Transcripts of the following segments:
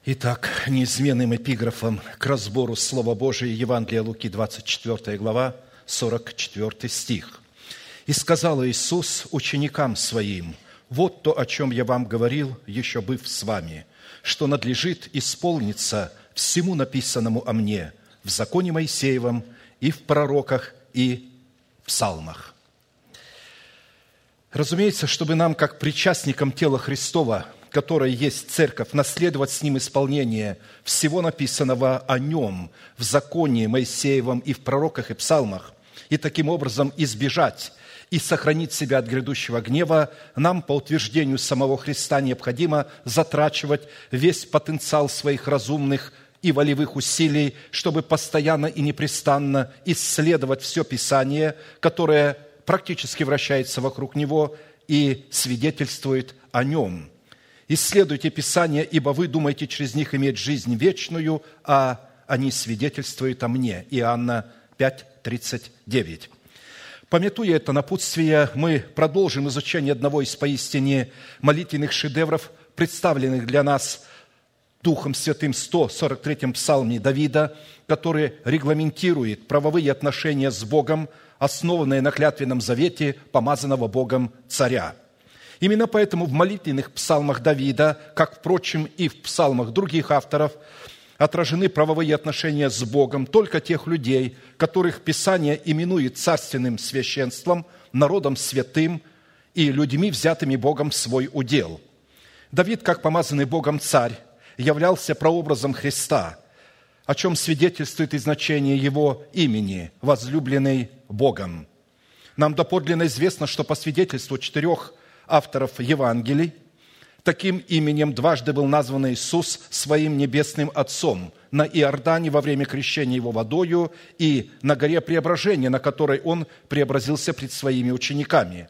Итак, неизменным эпиграфом к разбору Слова Божия Евангелия Луки, 24 глава, 44 стих. «И сказал Иисус ученикам Своим: вот то, о чем я вам говорил, еще быв с вами, что надлежит исполниться всему написанному о мне в законе Моисеевом и в пророках и в псалмах». Разумеется, чтобы нам, как причастникам тела Христова, которое есть церковь, наследовать с ним исполнение всего написанного о нем в законе Моисеевом и в пророках и псалмах, и таким образом избежать и сохранить себя от грядущего гнева, нам, по утверждению самого Христа, необходимо затрачивать весь потенциал своих разумных и волевых усилий, чтобы постоянно и непрестанно исследовать все Писание, которое практически вращается вокруг него и свидетельствует о нем. «Исследуйте Писания, ибо вы думаете через них иметь жизнь вечную, а они свидетельствуют о мне». Иоанна 5:39. Памятуя это напутствие, мы продолжим изучение одного из поистине молитвенных шедевров, представленных для нас Духом Святым в 143-м псалме Давида, который регламентирует правовые отношения с Богом, основанные на клятвенном завете помазанного Богом царя. Именно поэтому в молитвенных псалмах Давида, как, впрочем, и в псалмах других авторов, отражены правовые отношения с Богом только тех людей, которых Писание именует царственным священством, народом святым и людьми, взятыми Богом в свой удел. Давид, как помазанный Богом царь, являлся прообразом Христа, о чем свидетельствует и значение его имени, возлюбленный Богом. Нам доподлинно известно, что по свидетельству 4 авторов Евангелий, таким именем дважды был назван Иисус своим небесным Отцом на Иордане во время крещения Его водою и на горе Преображения, на которой Он преобразился пред Своими учениками.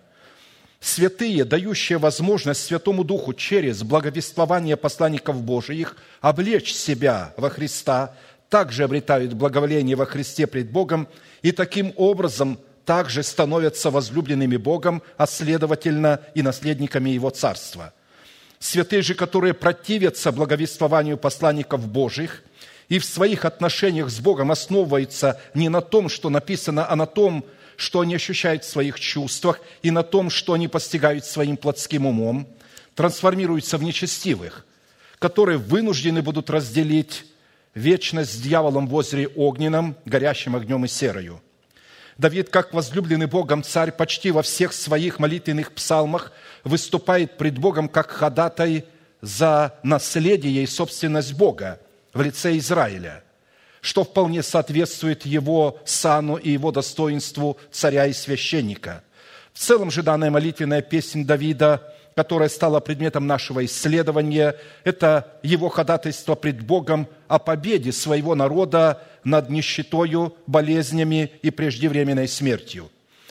Святые, дающие возможность Святому Духу через благовествование посланников Божиих облечь себя во Христа, также обретают благоволение во Христе пред Богом и таким образом также становятся возлюбленными Богом, а следовательно и наследниками Его Царства. Святые же, которые противятся благовествованию посланников Божьих и в своих отношениях с Богом основываются не на том, что написано, а на том, что они ощущают в своих чувствах, и на том, что они постигают своим плотским умом, трансформируются в нечестивых, которые вынуждены будут разделить вечность с дьяволом в озере огненном, горящим огнем и серою. Давид, как возлюбленный Богом царь, почти во всех своих молитвенных псалмах выступает пред Богом как ходатай за наследие и собственность Бога в лице Израиля, что вполне соответствует его сану и его достоинству царя и священника. В целом же данная молитвенная песнь Давида, которая стала предметом нашего исследования, это его ходатайство пред Богом о победе своего народа над нищетою, болезнями и преждевременной смертью,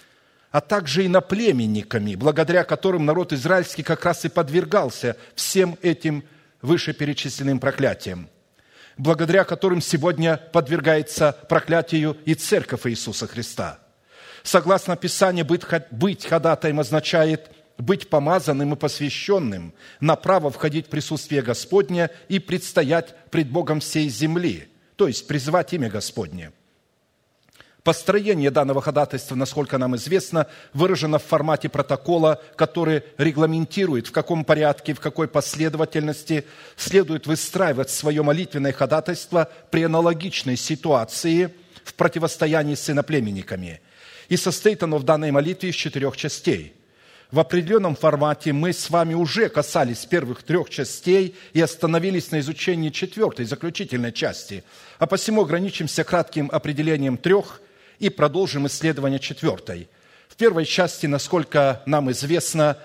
а также иноплеменниками, благодаря которым народ израильский как раз и подвергался всем этим вышеперечисленным проклятиям, благодаря которым сегодня подвергается проклятию и Церковь Иисуса Христа. Согласно Писанию, быть ходатаем означает быть помазанным и посвященным на право входить в присутствие Господне и предстоять пред Богом всей земли, то есть призывать имя Господне. Построение данного ходатайства, насколько нам известно, выражено в формате протокола, который регламентирует, в каком порядке, в какой последовательности следует выстраивать свое молитвенное ходатайство при аналогичной ситуации в противостоянии с иноплеменниками. И состоит оно в данной молитве из 4 частей. В определенном формате мы с вами уже касались первых 3 частей и остановились на изучении 4-й, заключительной части. А посему ограничимся кратким определением 3 и продолжим исследование 4-й. В первой части, насколько нам известно,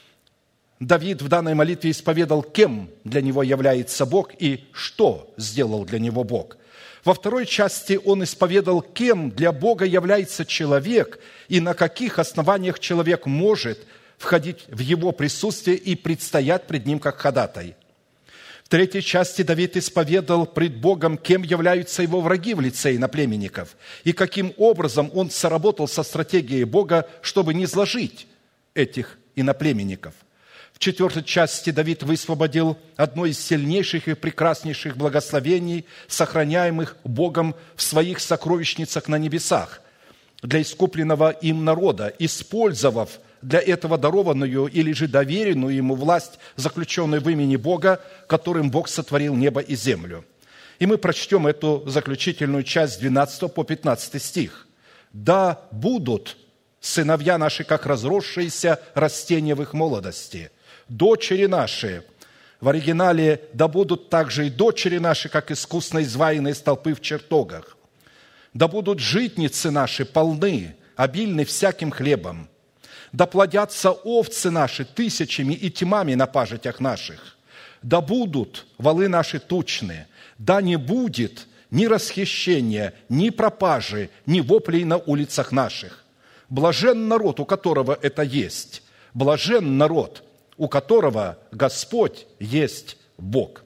Давид в данной молитве исповедал, кем для него является Бог и что сделал для него Бог. Во второй части он исповедал, кем для Бога является человек и на каких основаниях человек может входить в его присутствие и предстоять пред ним как ходатай. В третьей части Давид исповедал пред Богом, кем являются его враги в лице иноплеменников и каким образом он соработал со стратегией Бога, чтобы низложить этих иноплеменников. В 4 части Давид высвободил одно из сильнейших и прекраснейших благословений, сохраняемых Богом в своих сокровищницах на небесах для искупленного им народа, использовав для этого дарованную или же доверенную ему власть, заключенную в имени Бога, которым Бог сотворил небо и землю. И мы прочтем эту заключительную часть с 12 по 15 стих. «Да будут сыновья наши, как разросшиеся растения в их молодости, дочери наши». В оригинале «да будут также и дочери наши, как искусно изваянные столпы в чертогах. Да будут житницы наши полны, обильны всяким хлебом. Да плодятся овцы наши тысячами и тьмами на пажитях наших. Да будут валы наши тучны, да не будет ни расхищения, ни пропажи, ни воплей на улицах наших. Блажен народ, у которого это есть. Блажен народ, у которого Господь есть Бог».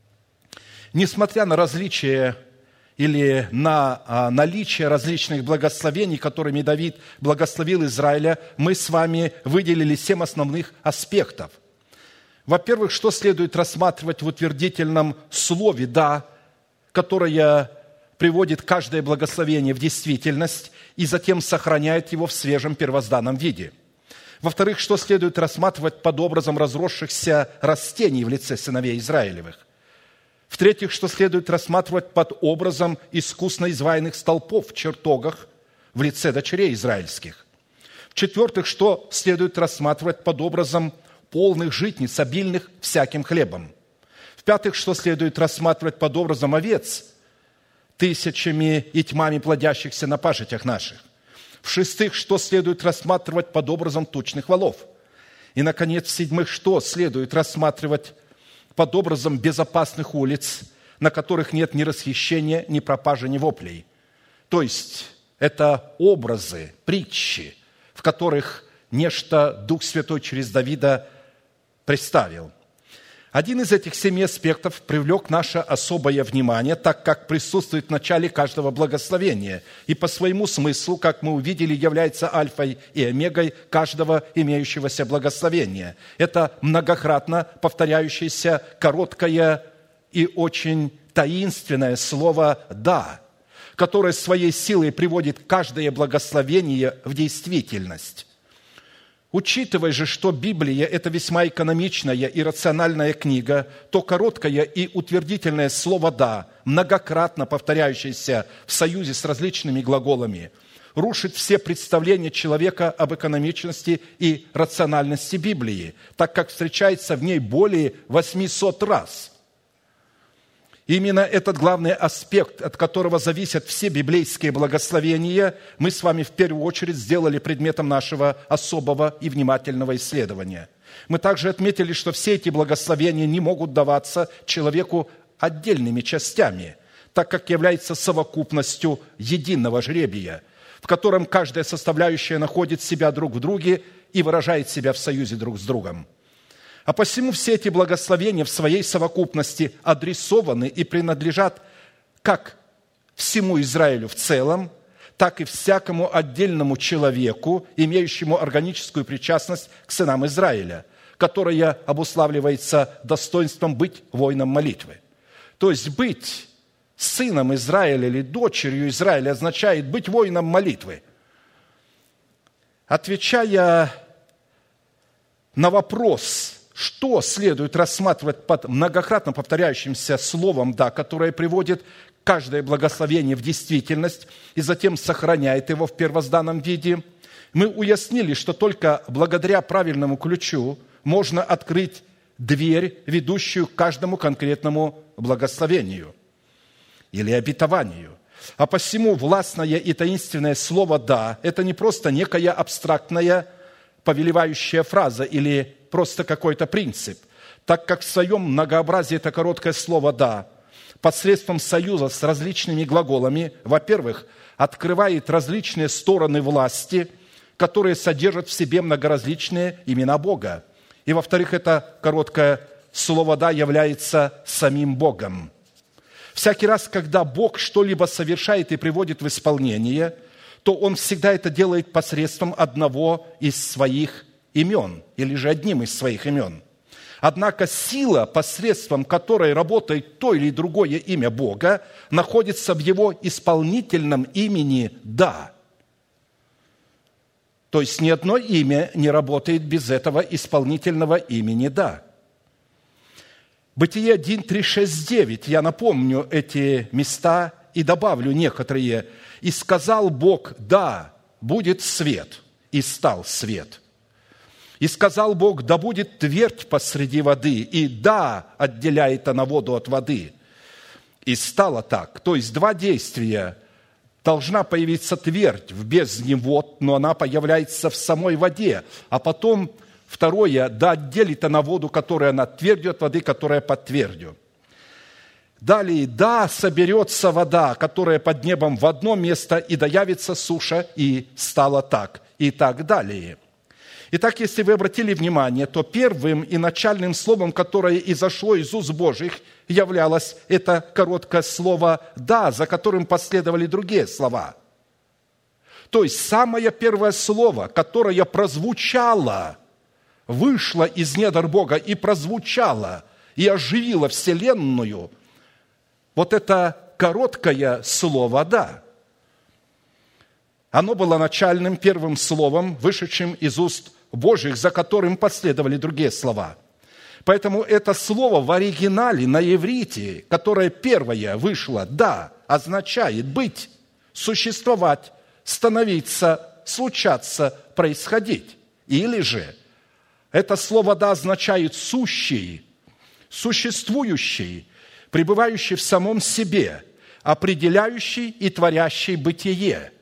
Несмотря на различия или на наличие различных благословений, которыми Давид благословил Израиля, мы с вами выделили 7 основных аспектов. Во-первых, что следует рассматривать в утвердительном слове «да», которое приводит каждое благословение в действительность и затем сохраняет его в свежем первозданном виде. Во-вторых, что следует рассматривать под образом разросшихся растений в лице сыновей Израилевых. В-третьих, что следует рассматривать под образом искусно изваянных столпов в чертогах в лице дочерей израильских. В-четвертых, что следует рассматривать под образом полных житниц, обильных всяким хлебом. В-пятых, что следует рассматривать под образом овец, тысячами и тьмами плодящихся на пажитях наших. В-шестых, что следует рассматривать под образом тучных валов. И, наконец, в-седьмых, что следует рассматривать под образом безопасных улиц, на которых нет ни расхищения, ни пропажи, ни воплей. То есть, это образы, притчи, в которых нечто Дух Святой через Давида представил. Один из этих 7 аспектов привлек наше особое внимание, так как присутствует в начале каждого благословения и по своему смыслу, как мы увидели, является альфой и омегой каждого имеющегося благословения. Это многократно повторяющееся короткое и очень таинственное слово «да», которое своей силой приводит каждое благословение в действительность. Учитывая же, что Библия – это весьма экономичная и рациональная книга, то короткое и утвердительное слово «да», многократно повторяющееся в союзе с различными глаголами, рушит все представления человека об экономичности и рациональности Библии, так как встречается в ней более 800 раз. Именно этот главный аспект, от которого зависят все библейские благословения, мы с вами в первую очередь сделали предметом нашего особого и внимательного исследования. Мы также отметили, что все эти благословения не могут даваться человеку отдельными частями, так как являются совокупностью единого жребия, в котором каждая составляющая находит себя друг в друге и выражает себя в союзе друг с другом. А посему все эти благословения в своей совокупности адресованы и принадлежат как всему Израилю в целом, так и всякому отдельному человеку, имеющему органическую причастность к сынам Израиля, которая обуславливается достоинством быть воином молитвы. То есть быть сыном Израиля или дочерью Израиля означает быть воином молитвы. Отвечая на вопрос, что следует рассматривать под многократно повторяющимся словом «да», которое приводит каждое благословение в действительность и затем сохраняет его в первозданном виде, мы уяснили, что только благодаря правильному ключу можно открыть дверь, ведущую к каждому конкретному благословению или обетованию. А посему властное и таинственное слово «да» – это не просто некая абстрактная повелевающая фраза или просто какой-то принцип, так как в своем многообразии это короткое слово «да» посредством союза с различными глаголами, во-первых, открывает различные стороны власти, которые содержат в себе многоразличные имена Бога. И, во-вторых, это короткое слово «да» является самим Богом. Всякий раз, когда Бог что-либо совершает и приводит в исполнение, то Он всегда это делает посредством одного из своих имен, или же одним из своих имен. Однако сила, посредством которой работает то или другое имя Бога, находится в Его исполнительном имени «Да». То есть ни одно имя не работает без этого исполнительного имени «Да». Бытие 1, 3, 6, 9. Я напомню эти места и добавлю некоторые. «И сказал Бог: да, будет свет, и стал свет. И сказал Бог: да будет твердь посреди воды, и да, отделяет она воду от воды. И стало так». То есть два действия. Должна появиться твердь в бездне вод, но она появляется в самой воде. А потом второе: да отделит она воду, которая над твердью, от воды, которая под твердью. Далее: да соберется вода, которая под небом, в одно место, и да явится суша, и стало так, и так далее. Итак, если вы обратили внимание, то первым и начальным словом, которое изошло из уст Божьих, являлось это короткое слово «да», за которым последовали другие слова. То есть самое первое слово, которое прозвучало, вышло из недр Бога и прозвучало, и оживило вселенную, вот это короткое слово «да». Оно было начальным первым словом, вышедшим из уст Божьих, за которым последовали другие слова. Поэтому это слово в оригинале на иврите, которое первое вышло «да», означает быть, существовать, становиться, случаться, происходить. Или же это слово «да» означает сущий, существующий, пребывающий в самом себе, определяющий и творящий бытие.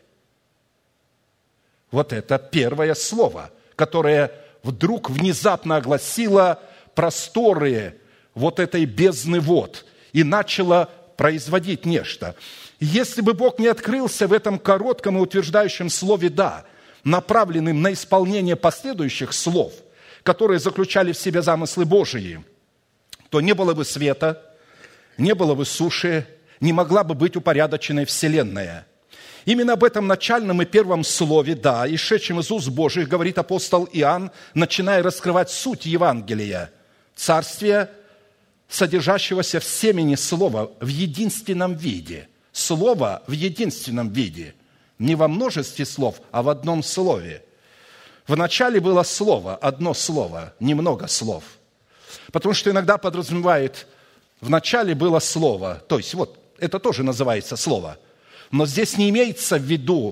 Вот это первое слово, которое вдруг внезапно огласило просторы вот этой бездны вод и начало производить нечто. Если бы Бог не открылся в этом коротком и утверждающем слове «да», направленным на исполнение последующих слов, которые заключали в себе замыслы Божии, то не было бы света, не было бы суши, не могла бы быть упорядоченной вселенная. Именно об этом начальном и первом слове «да», исшедшем из уст Божьих, говорит апостол Иоанн, начиная раскрывать суть Евангелия, царствия, содержащегося в семени слова в единственном виде. Слово в единственном виде. Не во множестве слов, а в одном слове. Вначале было слово, одно слово, немного слов. Потому что иногда подразумевает, вначале было слово. То есть вот это тоже называется слово. Но здесь не имеется в виду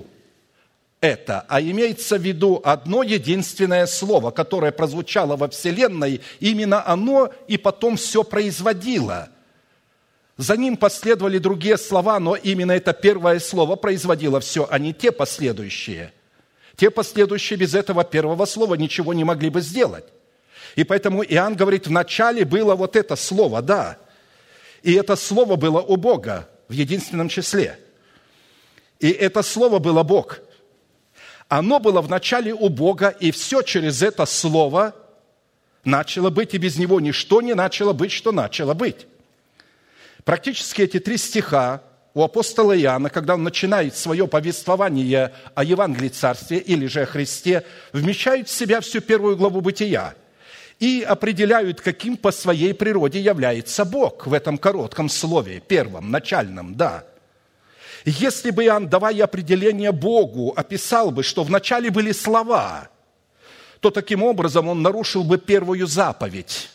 это, а имеется в виду одно единственное слово, которое прозвучало во Вселенной. Именно оно и потом все производило. За ним последовали другие слова, но именно это первое слово производило все, а не те последующие. Те последующие без этого первого слова ничего не могли бы сделать. И поэтому Иоанн говорит, вначале было вот это слово «да». И это слово было у Бога в единственном числе. И это слово было Бог. Оно было вначале у Бога, и все через это слово начало быть, и без него ничто не начало быть, что начало быть. Практически эти 3 стиха у апостола Иоанна, когда он начинает свое повествование о Евангелии Царствия или же о Христе, вмещают в себя всю первую главу Бытия и определяют, каким по своей природе является Бог в этом коротком слове, первом, начальном «да». Если бы Иоанн, давая определение Богу, описал бы, что вначале были слова, то таким образом он нарушил бы первую заповедь.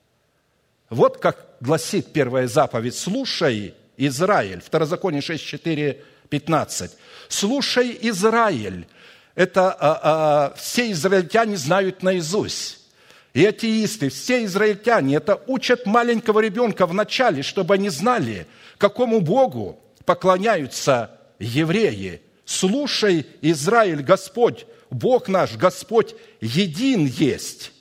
Вот как гласит первая заповедь: «Слушай, Израиль», Второзаконие 6, 4, 15. «Слушай, Израиль». Это все израильтяне знают наизусть. И атеисты, все израильтяне, это учат маленького ребенка вначале, чтобы они знали, какому Богу поклоняются евреи. «Слушай, Израиль, Господь, Бог наш, Господь един есть.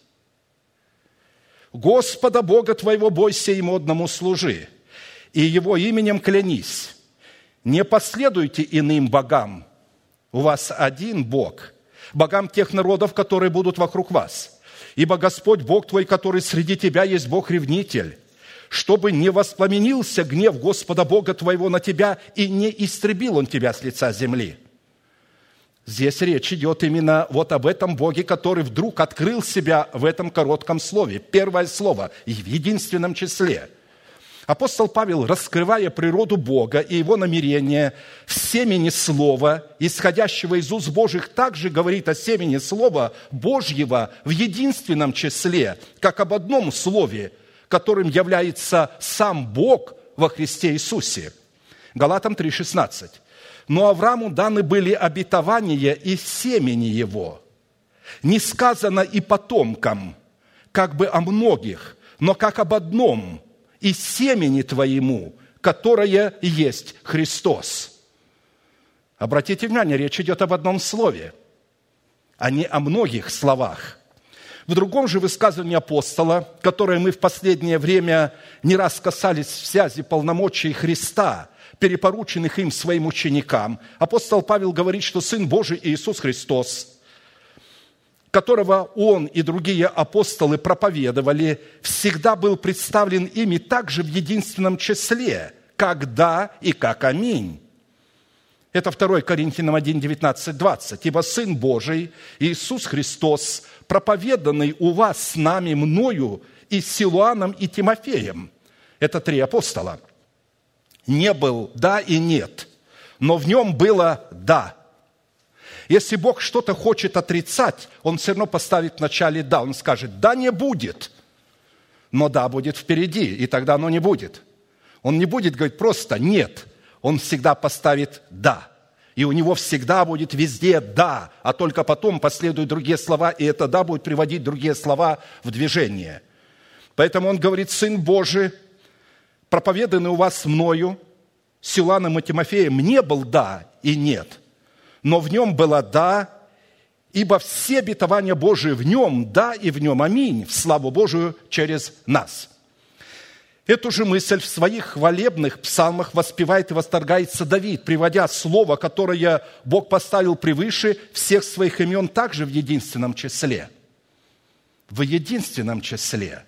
Господа Бога твоего бойся, Ему одному служи, и Его именем клянись. Не последуйте иным богам, у вас один Бог, богам тех народов, которые будут вокруг вас. Ибо Господь Бог твой, который среди тебя, есть Бог-ревнитель, чтобы не воспламенился гнев Господа Бога твоего на тебя, и не истребил Он тебя с лица земли». Здесь речь идет именно вот об этом Боге, который вдруг открыл себя в этом коротком слове. Первое слово в единственном числе. Апостол Павел, раскрывая природу Бога и Его намерения в семени Слова, исходящего из уст Божьих, также говорит о семени Слова Божьего в единственном числе, как об одном слове, которым является сам Бог во Христе Иисусе. Галатам 3,16. «Но Аврааму даны были обетования и семени его. Не сказано и потомкам, как бы о многих, но как об одном, и семени твоему, которое есть Христос». Обратите внимание, речь идет об одном слове, а не о многих словах. В другом же высказывании апостола, которое мы в последнее время не раз касались в связи полномочий Христа, перепорученных им своим ученикам, апостол Павел говорит, что Сын Божий Иисус Христос, которого он и другие апостолы проповедовали, всегда был представлен ими также в единственном числе, как «да» и как «аминь». Это 2 Коринфянам 1, 19, 20. «Ибо Сын Божий, Иисус Христос, проповеданный у вас с нами, мною, и Силуаном, и Тимофеем». Это 3 апостола. Не был «да» и «нет», но в нем было «да». Если Бог что-то хочет отрицать, Он все равно поставит в начале «да». Он скажет «да» не будет, но «да» будет впереди, и тогда оно не будет. Он не будет говорить просто «нет», Он всегда поставит «да». И у Него всегда будет везде «да», а только потом последуют другие слова, и это «да» будет приводить другие слова в движение. Поэтому Он говорит: «Сын Божий, проповеданный у вас мною, Силуаном и Тимофеем, не был «да» и «нет», но в нем было «да», ибо все обетования Божии в нем, «да» и в нем «аминь», в славу Божию через нас». Эту же мысль в своих хвалебных псалмах воспевает и восторгается Давид, приводя слово, которое Бог поставил превыше всех своих имен, также в единственном числе. В единственном числе.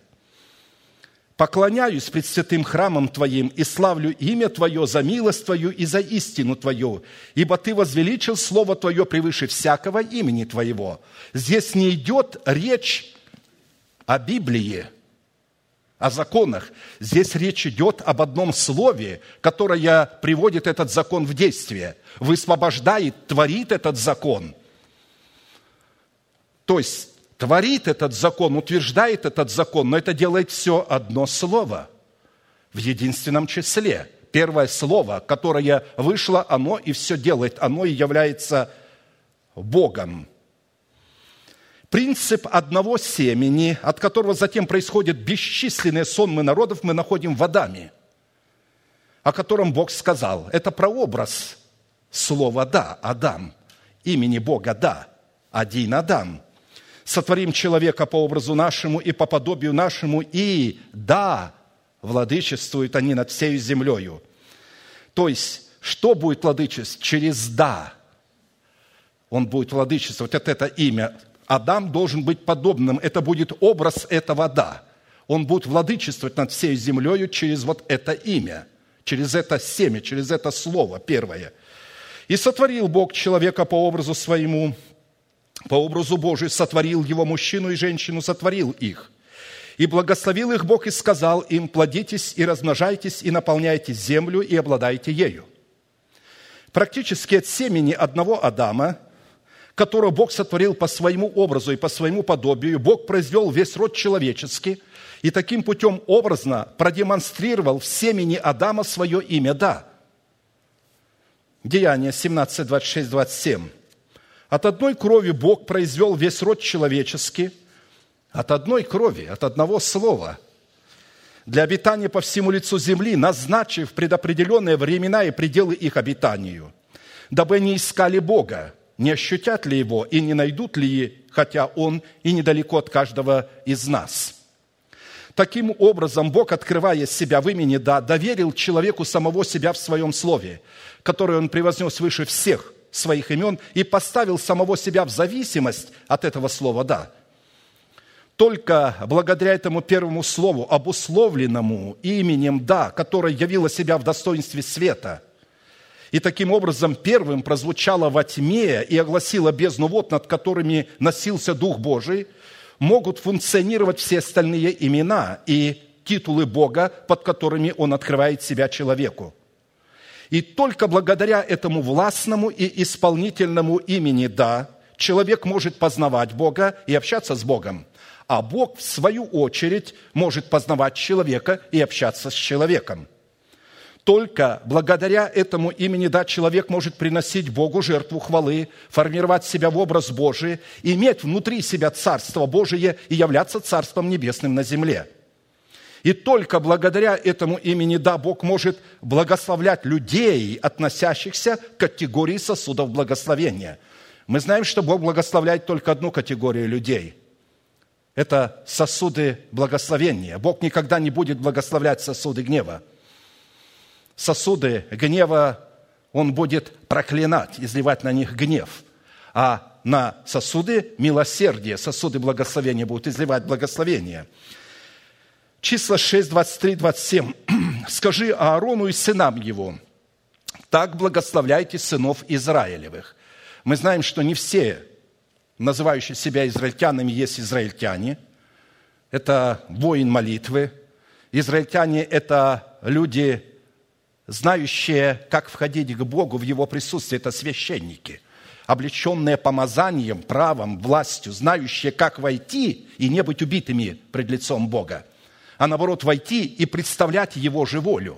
«Поклоняюсь пред святым храмом Твоим и славлю имя Твое за милость Твою и за истину Твою, ибо Ты возвеличил Слово Твое превыше всякого имени Твоего». Здесь не идет речь о Библии, о законах. Здесь речь идет об одном слове, которое приводит этот закон в действие, высвобождает, творит этот закон. То есть творит этот закон, утверждает этот закон, но это делает все одно слово в единственном числе. Первое слово, которое вышло, оно и все делает, оно и является Богом. Принцип одного семени, от которого затем происходят бесчисленные сонмы народов, мы находим в Адаме, о котором Бог сказал. Это прообраз слова «да», Адам, имени Бога «да», один Адам. «Сотворим человека по образу нашему и по подобию нашему, и да, владычествуют они над всею землею». То есть, что будет владычествовать? Через «да». Он будет владычествовать, это имя. Адам должен быть подобным, это будет образ этого «да». Он будет владычествовать над всей землею через вот это имя, через это семя, через это слово первое. «И сотворил Бог человека по образу своему, по образу Божию сотворил его, мужчину и женщину сотворил их. И благословил их Бог и сказал им: плодитесь и размножайтесь, и наполняйте землю, и обладайте ею». Практически от семени одного Адама, которого Бог сотворил по своему образу и по своему подобию, Бог произвел весь род человеческий и таким путем образно продемонстрировал в семени Адама свое имя «да». Деяния 17, 26, 27. «От одной крови Бог произвел весь род человеческий», от одной крови, от одного слова, «для обитания по всему лицу земли, назначив предопределенные времена и пределы их обитанию, дабы они искали Бога, не ощутят ли Его и не найдут ли, хотя Он и недалеко от каждого из нас». Таким образом, Бог, открывая себя в имени «да», доверил человеку самого себя в своем слове, которое Он превознес выше всех своих имен и поставил самого себя в зависимость от этого слова «да». Только благодаря этому первому слову, обусловленному именем «да», которое явило себя в достоинстве света, И таким образом первым прозвучало во тьме и огласило бездну вод, над которыми носился Дух Божий, могут функционировать все остальные имена и титулы Бога, под которыми Он открывает себя человеку. И только благодаря этому властному и исполнительному имени «Да» человек может познавать Бога и общаться с Богом, а Бог, в свою очередь, может познавать человека и общаться с человеком. Только благодаря этому имени «Да» человек может приносить Богу жертву хвалы, формировать себя в образ Божий, иметь внутри себя Царство Божие и являться Царством Небесным на земле. И только благодаря этому имени «Да» Бог может благословлять людей, относящихся к категории сосудов благословения. Мы знаем, что Бог благословляет только одну категорию людей. Это сосуды благословения. Бог никогда не будет благословлять сосуды гнева. Сосуды гнева Он будет проклинать, изливать на них гнев. А на сосуды милосердия, сосуды благословения будут изливать благословение. Числа 6, 23, 27. «Скажи Аарону и сынам его, так благословляйте сынов Израилевых». Мы знаем, что не все, называющие себя израильтянами, есть израильтяне. Это воин молитвы. Израильтяне – это люди, знающие, как входить к Богу в Его присутствие. Это священники, облеченные помазанием, правом, властью, знающие, как войти и не быть убитыми пред лицом Бога, а наоборот войти и представлять Его же волю.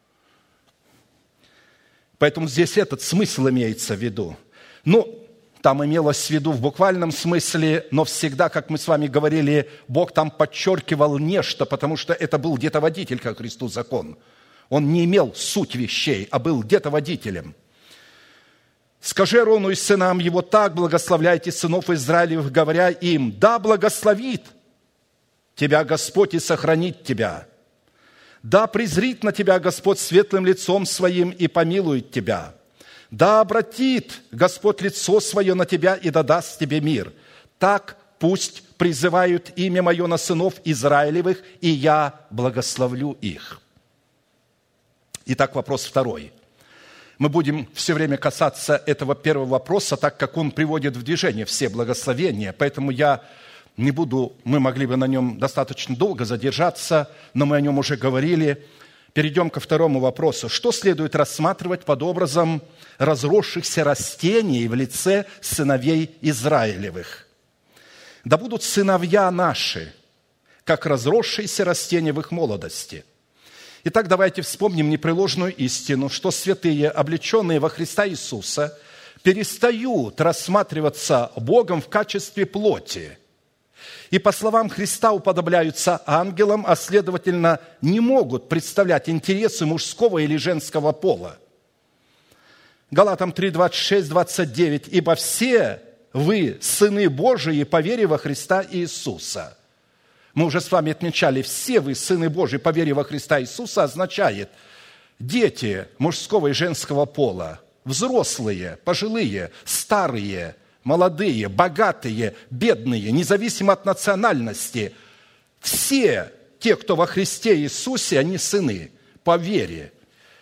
Поэтому здесь этот смысл имеется в виду. Там имелось в виду в буквальном смысле, но всегда, как мы с вами говорили, Бог там подчеркивал нечто, потому что это был где-то водитель ко Христу закон. Он не имел суть вещей, а был где-то водителем. «Скажи Аарону и сынам его, так благословляйте сынов Израилевых, говоря им, да благословит тебя Господь и сохранит тебя. Да презрит на тебя Господь светлым лицом своим и помилует тебя. Да обратит Господь лицо свое на тебя и дадаст тебе мир. Так пусть призывают имя мое на сынов Израилевых, и я благословлю их». Итак, вопрос второй. Мы будем все время касаться этого первого вопроса, так как он приводит в движение все благословения. Поэтому я не буду, мы могли бы на нем достаточно долго задержаться, но мы о нем уже говорили. Перейдем ко второму вопросу. Что следует рассматривать под образом разросшихся растений в лице сыновей Израилевых? «Да будут сыновья наши, как разросшиеся растения в их молодости». Итак, давайте вспомним непреложную истину, что святые, облеченные во Христа Иисуса, перестают рассматриваться Богом в качестве плоти. И, по словам Христа, уподобляются ангелам, а, следовательно, не могут представлять интересы мужского или женского пола. Галатам 3, 26, 29. «Ибо все вы, сыны Божии, по вере во Христа Иисуса». Мы уже с вами отмечали, все вы, сыны Божии, по вере во Христа Иисуса, означает дети мужского и женского пола, взрослые, пожилые, старые, молодые, богатые, бедные, независимо от национальности. Все те, кто во Христе Иисусе, они сыны по вере.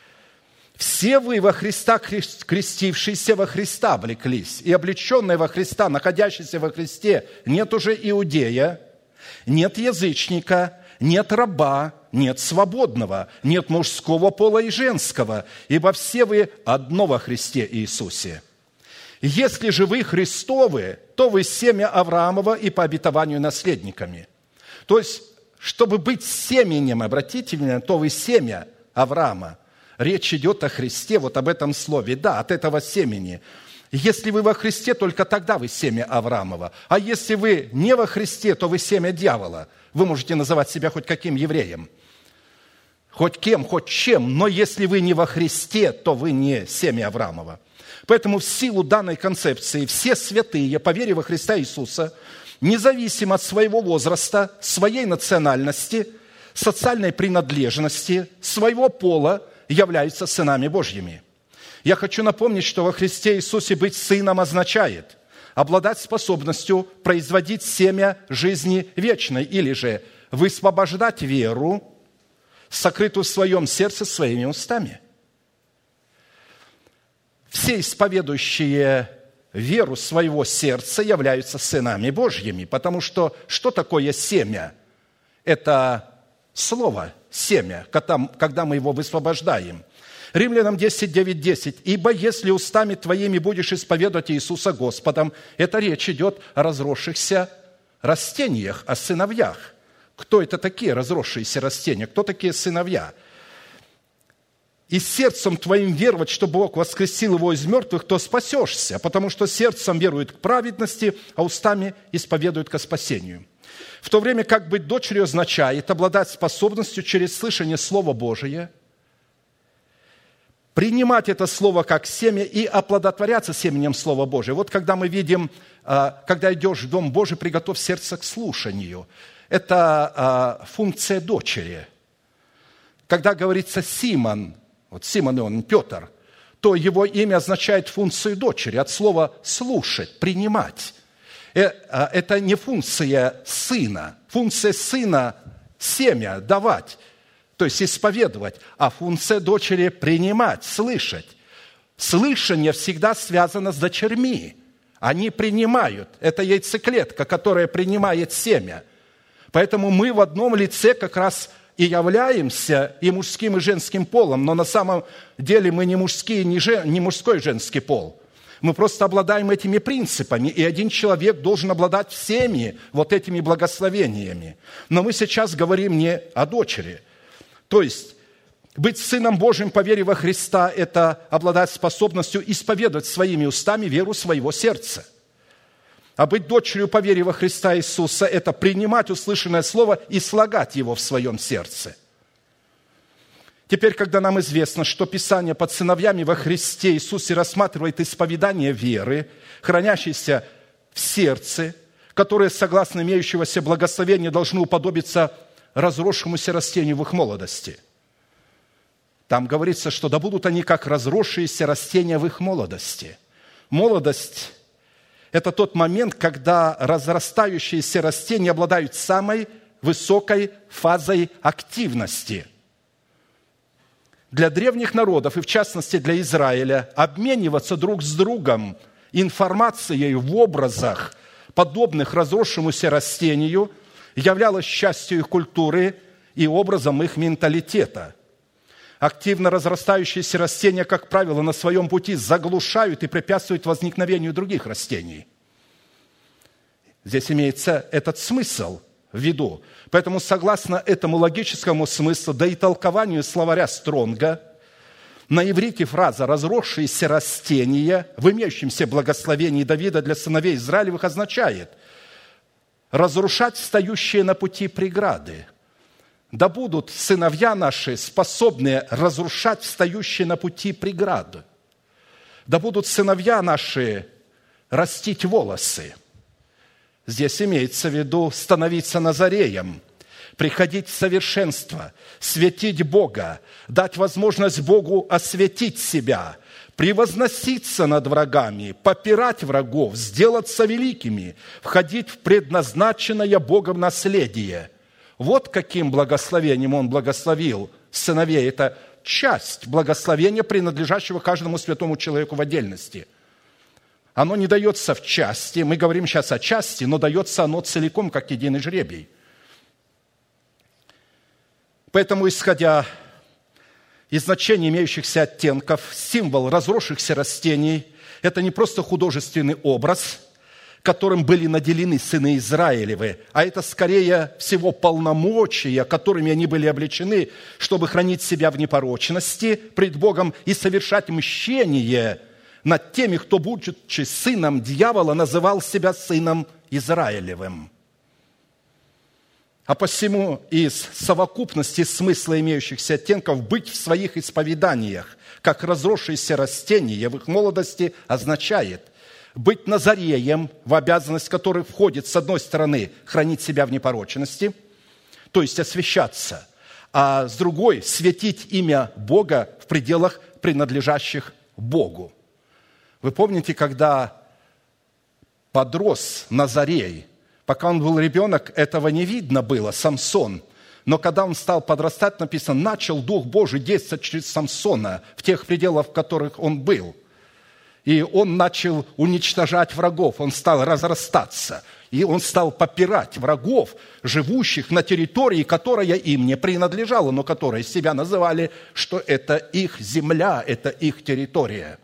Все вы во Христа, крестившиеся во Христа, облеклись. И облеченные во Христа, находящиеся во Христе, нет уже иудея, нет язычника, нет раба, нет свободного, нет мужского пола и женского, ибо все вы одно во Христе Иисусе. Если же вы Христовы, то вы семя Авраамова и по обетованию наследниками». То есть, чтобы быть семенем, обратите внимание, то вы семя Авраама. Речь идет о Христе, вот об этом слове. Да, от этого семени. Если вы во Христе, только тогда вы семя Авраамова. А если вы не во Христе, то вы семя дьявола. Вы можете называть себя хоть каким евреем. Хоть кем, хоть чем. Но если вы не во Христе, то вы не семя Авраамова. Поэтому в силу данной концепции все святые, по вере во Христа Иисуса, независимо от своего возраста, своей национальности, социальной принадлежности, своего пола, являются сынами Божьими. Я хочу напомнить, что во Христе Иисусе быть сыном означает обладать способностью производить семя жизни вечной, или же высвобождать веру, сокрытую в своем сердце своими устами. все исповедующие веру своего сердца являются сынами Божьими. Потому что такое семя? Это слово «семя», когда мы его высвобождаем. Римлянам 10:9-10. «Ибо если устами твоими будешь исповедовать Иисуса Господом», это речь идет о разросшихся растениях, о сыновьях. Кто это такие разросшиеся растения? Кто такие сыновья? «И сердцем твоим веровать, что Бог воскресил его из мертвых, то спасешься, потому что сердцем верует к праведности, а устами исповедует ко спасению». В то время как быть дочерью означает обладать способностью через слышание Слова Божия, принимать это Слово как семя и оплодотворяться семенем Слова Божия. Вот когда мы видим, когда идешь в Дом Божий, приготовь сердце к слушанию. Это функция дочери. Когда говорится «Симон», вот Симон и он, Петр, то его имя означает функцию дочери, от слова «слушать», «принимать». Это не функция сына. Функция сына – семя, давать, то есть исповедовать, а функция дочери – принимать, слышать. Слышание всегда связано с дочерьми. Они принимают. Это яйцеклетка, которая принимает семя. Поэтому мы в одном лице как раз и являемся и мужским, и женским полом, но на самом деле мы не мужской и женский пол. Мы просто обладаем этими принципами, и один человек должен обладать всеми вот этими благословениями. Но мы сейчас говорим не о дочери. То есть быть сыном Божьим по вере во Христа – это обладать способностью исповедовать своими устами веру своего сердца. А быть дочерью по вере во Христа Иисуса – это принимать услышанное слово и слагать его в своем сердце. Теперь, когда нам известно, что Писание под сыновьями во Христе Иисусе рассматривает исповедание веры, хранящейся в сердце, которое, согласно имеющегося благословения, должно уподобиться разросшемуся растению в их молодости. Там говорится, что да будут они, как разросшиеся растения в их молодости. Молодость – это тот момент, когда разрастающиеся растения обладают самой высокой фазой активности. Для древних народов, и в частности для Израиля, обмениваться друг с другом информацией в образах, подобных разросшемуся растению, являлось частью их культуры и образом их менталитета. Активно разрастающиеся растения, как правило, на своем пути заглушают и препятствуют возникновению других растений. Здесь имеется этот смысл в виду. Поэтому, согласно этому логическому смыслу, да и толкованию словаря Стронга, на иврите фраза «разросшиеся растения» в имеющемся благословении Давида для сыновей Израилевых означает разрушать встающие на пути преграды. Да будут сыновья наши способны разрушать встающие на пути преграды. Да будут сыновья наши растить волосы. Здесь имеется в виду становиться Назареем, приходить в совершенство, светить Бога, дать возможность Богу осветить себя, превозноситься над врагами, попирать врагов, сделаться великими, входить в предназначенное Богом наследие. Вот каким благословением Он благословил сыновей. Это часть благословения, принадлежащего каждому святому человеку в отдельности. Оно не дается в части, мы говорим сейчас о части, но дается оно целиком, как единый жребий. Поэтому, исходя из значения имеющихся оттенков, символ разросшихся растений – это не просто художественный образ, которым были наделены сыны Израилевы, а это скорее всего полномочия, которыми они были облечены, чтобы хранить себя в непорочности пред Богом и совершать мщение над теми, кто, будучи сыном дьявола, называл себя сыном Израилевым. А посему из совокупности смысла имеющихся оттенков быть в своих исповеданиях, как разросшиеся растения в их молодости, означает быть Назареем, в обязанность которой входит, с одной стороны, хранить себя в непорочности, то есть освящаться, а с другой – светить имя Бога в пределах, принадлежащих Богу. Вы помните, когда подрос Назарей, пока он был ребенок, этого не видно было, Самсон. Но когда он стал подрастать, написано, начал Дух Божий действовать через Самсона в тех пределах, в которых он был. И он начал уничтожать врагов, он стал разрастаться. И он стал попирать врагов, живущих на территории, которая им не принадлежала, но которые себя называли, что это их земля, это их территория.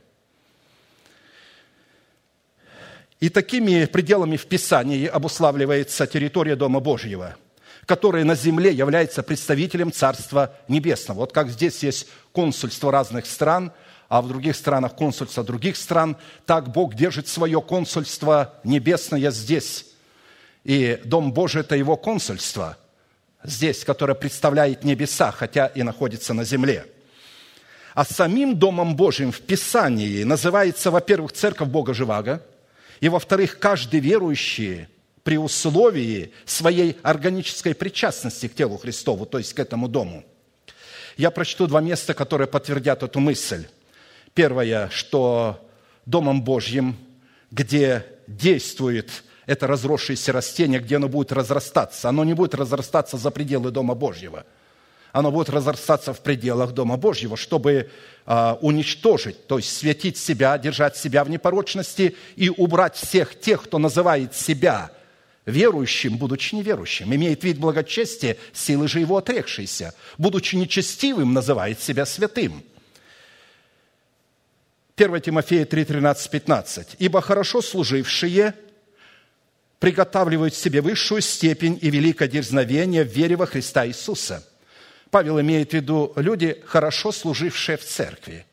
И такими пределами в Писании обуславливается территория Дома Божьего, которая на земле является представителем Царства Небесного. Вот как здесь есть консульство разных стран, а в других странах консульство других стран, так Бог держит свое консульство небесное здесь. И Дом Божий – это Его консульство здесь, которое представляет небеса, хотя и находится на земле. А самим Домом Божьим в Писании называется, во-первых, Церковь Бога Живаго, и, во-вторых, каждый верующий при условии своей органической причастности к телу Христову, то есть к этому дому. Я прочту 2 места, которые подтвердят эту мысль. Первое, что Домом Божьим, где действует это разросшееся растение, где оно будет разрастаться. Оно не будет разрастаться за пределы Дома Божьего. Оно будет разрастаться в пределах Дома Божьего, чтобы уничтожить, то есть светить себя, держать себя в непорочности и убрать всех тех, кто называет себя верующим, будучи неверующим, имеет вид благочестия, силы же его отрекшейся, будучи нечестивым, называет себя святым. 1 Тимофея 3, 13, 15. «Ибо хорошо служившие приготавливают себе высшую степень и великое дерзновение в вере во Христа Иисуса». Павел имеет в виду люди, хорошо служившие в церкви.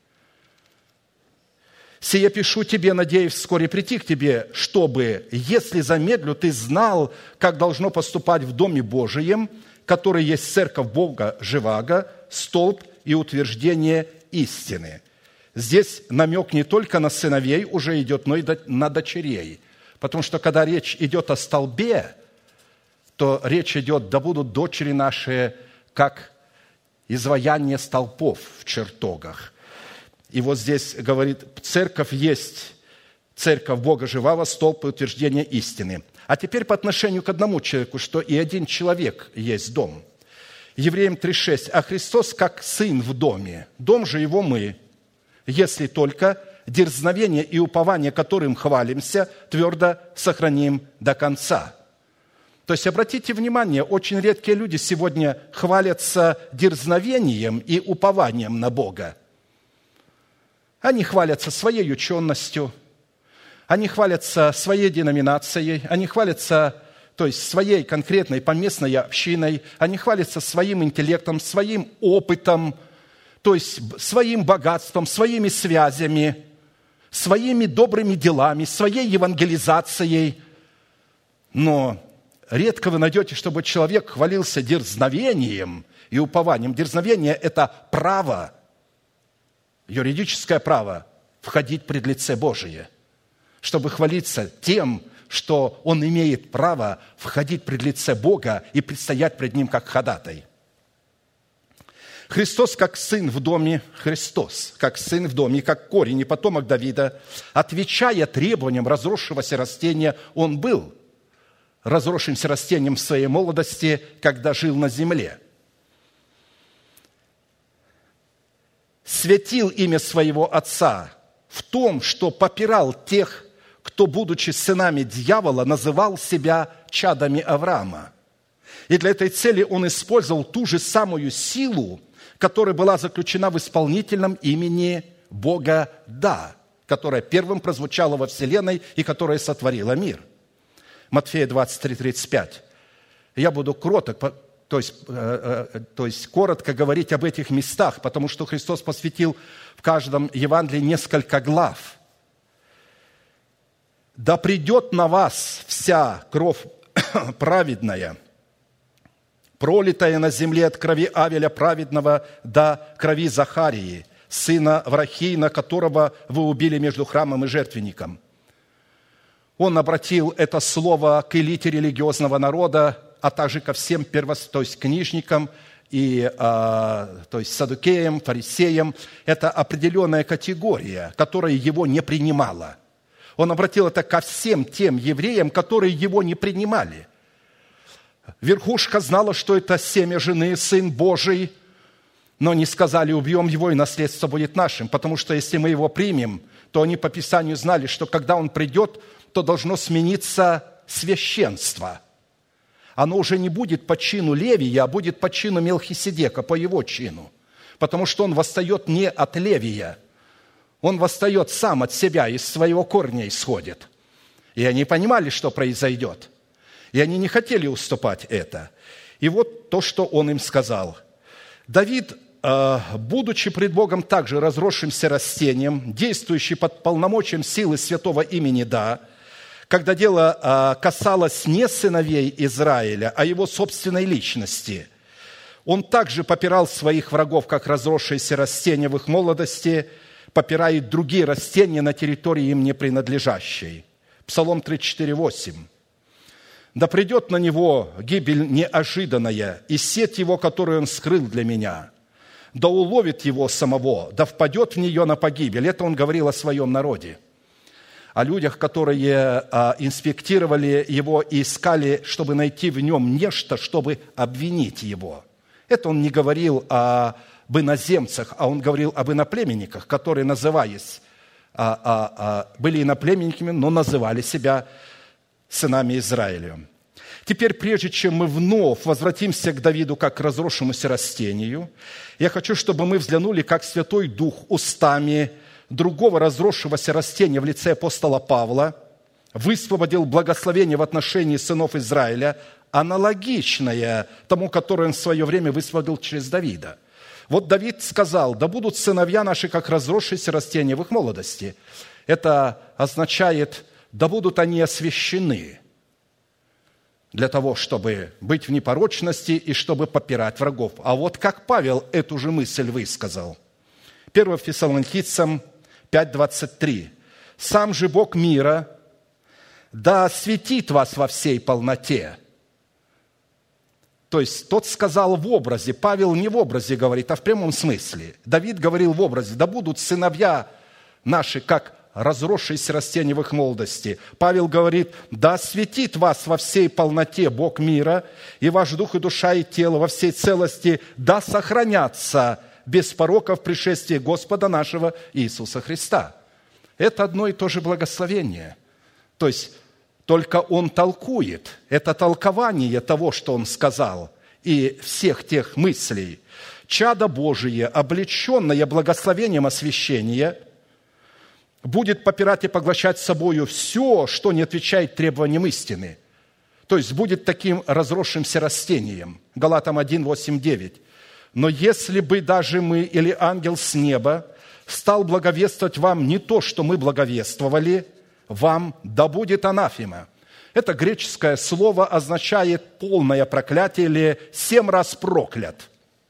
«Сие пишу тебе, надеясь вскоре прийти к тебе, чтобы, если замедлю, ты знал, как должно поступать в Доме Божием, который есть церковь Бога Живаго, столб и утверждение истины». Здесь намек не только на сыновей уже идет, но и на дочерей. Потому что, когда речь идет о столбе, то речь идет, да будут дочери наши, как изваяние столпов в чертогах. И вот здесь говорит, церковь есть церковь Бога Живаго, столб и утверждение истины. А теперь по отношению к одному человеку, что и один человек есть дом. Евреям 3:6. «А Христос как сын в доме, дом же его мы, если только дерзновение и упование, которым хвалимся, твердо сохраним до конца». То есть, обратите внимание, очень редкие люди сегодня хвалятся дерзновением и упованием на Бога. Они хвалятся своей ученостью, они хвалятся своей деноминацией, они хвалятся, то есть, своей конкретной поместной общиной, они хвалятся своим интеллектом, своим опытом, то есть своим богатством, своими связями, своими добрыми делами, своей евангелизацией. Но редко вы найдете, чтобы человек хвалился дерзновением и упованием. Дерзновение – это право, юридическое право входить пред лице Божие, чтобы хвалиться тем, что он имеет право входить пред лице Бога и предстоять пред Ним как ходатай. Христос как сын в доме, Христос как сын в доме, как корень и потомок Давида, отвечая требованиям разросшегося растения, он был разросшимся растением в своей молодости, когда жил на земле. Светил имя своего отца в том, что попирал тех, кто, будучи сынами дьявола, называл себя чадами Авраама. И для этой цели он использовал ту же самую силу, которая была заключена в исполнительном имени Бога «Да», которая первым прозвучала во Вселенной и которая сотворила мир. Матфея 23:35. Я буду кроток, то есть коротко говорить об этих местах, потому что Христос посвятил в каждом Евангелии несколько глав. «Да придет на вас вся кровь праведная, пролитая на земле от крови Авеля праведного до крови Захарии, сына Врахиина, которого вы убили между храмом и жертвенником». Он обратил это слово к элите религиозного народа, а также ко всем книжникам и то есть саддукеям, фарисеям. Это определенная категория, которая его не принимала. Он обратил это ко всем тем евреям, которые его не принимали. Верхушка знала, что это семя жены, Сын Божий, но не сказали, убьем его, и наследство будет нашим, потому что если мы его примем, то они по Писанию знали, что когда он придет, то должно смениться священство. Оно уже не будет по чину Левия, а будет по чину Мелхиседека, по его чину. Потому что он восстает не от Левия, он восстает сам от себя, из своего корня исходит. И они понимали, что произойдет. И они не хотели уступать это. И вот то, что он им сказал. Давид, будучи пред Богом также разросшимся растением, действующий под полномочием силы святого имени Да, когда дело касалось не сыновей Израиля, а его собственной личности, он также попирал своих врагов, как разросшееся растение в их молодости попирает другие растения на территории им не принадлежащей. Псалом 34:8. «Да придет на него гибель неожиданная, и сеть его, которую он скрыл для меня. Да уловит его самого, да впадет в нее на погибель». Это он говорил о своем народе, о людях, которые инспектировали его и искали, чтобы найти в нем нечто, чтобы обвинить его. Это он не говорил об иноземцах, а он говорил об иноплеменниках, которые, называясь, были иноплеменниками, но называли себя сынами Израиля. Теперь, прежде чем мы вновь возвратимся к Давиду как к разросшемуся растению, я хочу, чтобы мы взглянули, как Святой Дух устами другого разросшегося растения в лице апостола Павла высвободил благословение в отношении сынов Израиля, аналогичное тому, которое он в свое время высвободил через Давида. Вот Давид сказал: «Да будут сыновья наши, как разросшиеся растения в их молодости». Это означает: да будут они освящены для того, чтобы быть в непорочности и чтобы попирать врагов. А вот как Павел эту же мысль высказал. 1 Фессалоникийцам 5:23. «Сам же Бог мира да осветит вас во всей полноте». То есть тот сказал в образе, Павел не в образе говорит, а в прямом смысле. Давид говорил в образе: «Да будут сыновья наши, как разросшиеся растения в их молодости». Павел говорит: «Да осветит вас во всей полноте Бог мира, и ваш дух и душа и тело во всей целости да сохранятся без порока в пришествии Господа нашего Иисуса Христа». Это одно и то же благословение. То есть только он толкует. Это толкование того, что он сказал, и всех тех мыслей. Чадо Божие, облеченное благословением освящения, будет попирать и поглощать собою все, что не отвечает требованиям истины. То есть будет таким разросшимся растением. Галатам 1:8-9. «Но если бы даже мы или ангел с неба стал благовествовать вам не то, что мы благовествовали, вам да будет анафема». Это греческое слово означает полное проклятие или 7 раз проклят.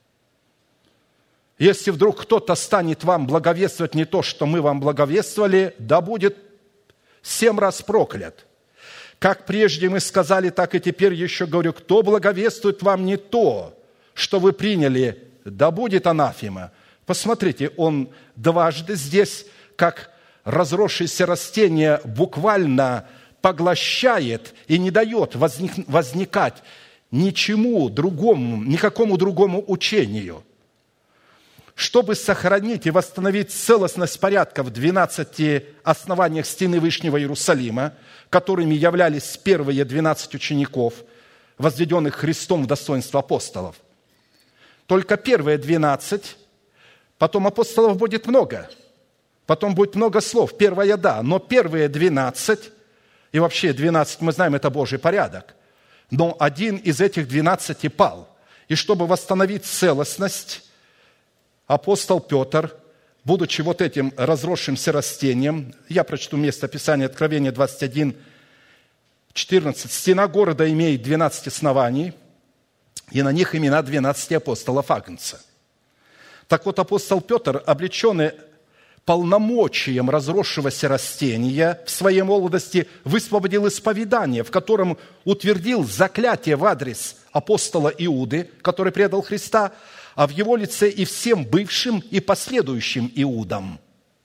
Если вдруг кто-то станет вам благовествовать не то, что мы вам благовествовали, да будет 7 раз проклят. Как прежде мы сказали, так и теперь еще говорю: кто благовествует вам не то, что вы приняли, да будет анафема. Посмотрите, он дважды здесь, как разросшееся растение, буквально поглощает и не дает возникать ничему другому, никакому другому учению. Чтобы сохранить и восстановить целостность порядка в 12 основаниях стены Вышнего Иерусалима, которыми являлись первые 12 учеников, возведенных Христом в достоинство апостолов. Только первые 12, потом апостолов будет много, потом будет много слов. Первое – да, но первые 12, и вообще 12, мы знаем, это Божий порядок, но один из этих 12 пал. И чтобы восстановить целостность, апостол Петр, будучи вот этим разросшимся растением, я прочту место Писания, Откровение 21, 14. «Стена города имеет 12 оснований, и на них имена 12 апостолов Агнца». Так вот, апостол Петр, облеченный полномочием разросшегося растения, в своей молодости высвободил исповедание, в котором утвердил заклятие в адрес апостола Иуды, который предал Христа, а в его лице и всем бывшим и последующим Иудам.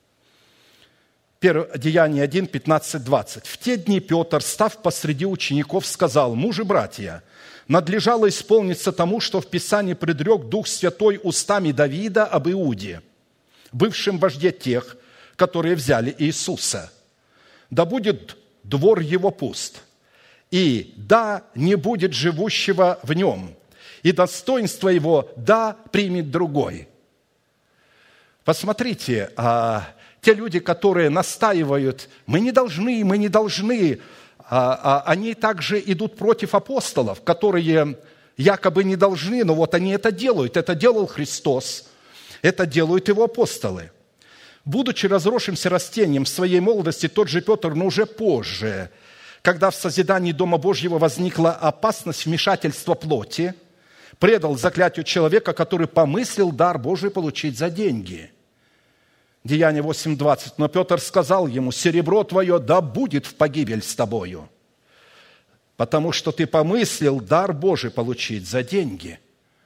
Деяние 1, 15, 20. «В те дни Петр, став посреди учеников, сказал: мужи, братья, надлежало исполниться тому, что в Писании предрек Дух Святой устами Давида об Иуде, бывшем вожде тех, которые взяли Иисуса. Да будет двор его пуст, и да не будет живущего в нем, и достоинство его да примет другой». Посмотрите, те люди, которые настаивают, мы не должны, они также идут против апостолов, которые якобы не должны, но вот они это делают. Это делал Христос, это делают его апостолы. Будучи разросшимся растением в своей молодости, тот же Петр, но уже позже, когда в созидании Дома Божьего возникла опасность вмешательства плоти, предал заклятию человека, который помыслил дар Божий получить за деньги. Деяние 8:20. Но Петр сказал ему: «Серебро твое да будет в погибель с тобою, потому что ты помыслил дар Божий получить за деньги».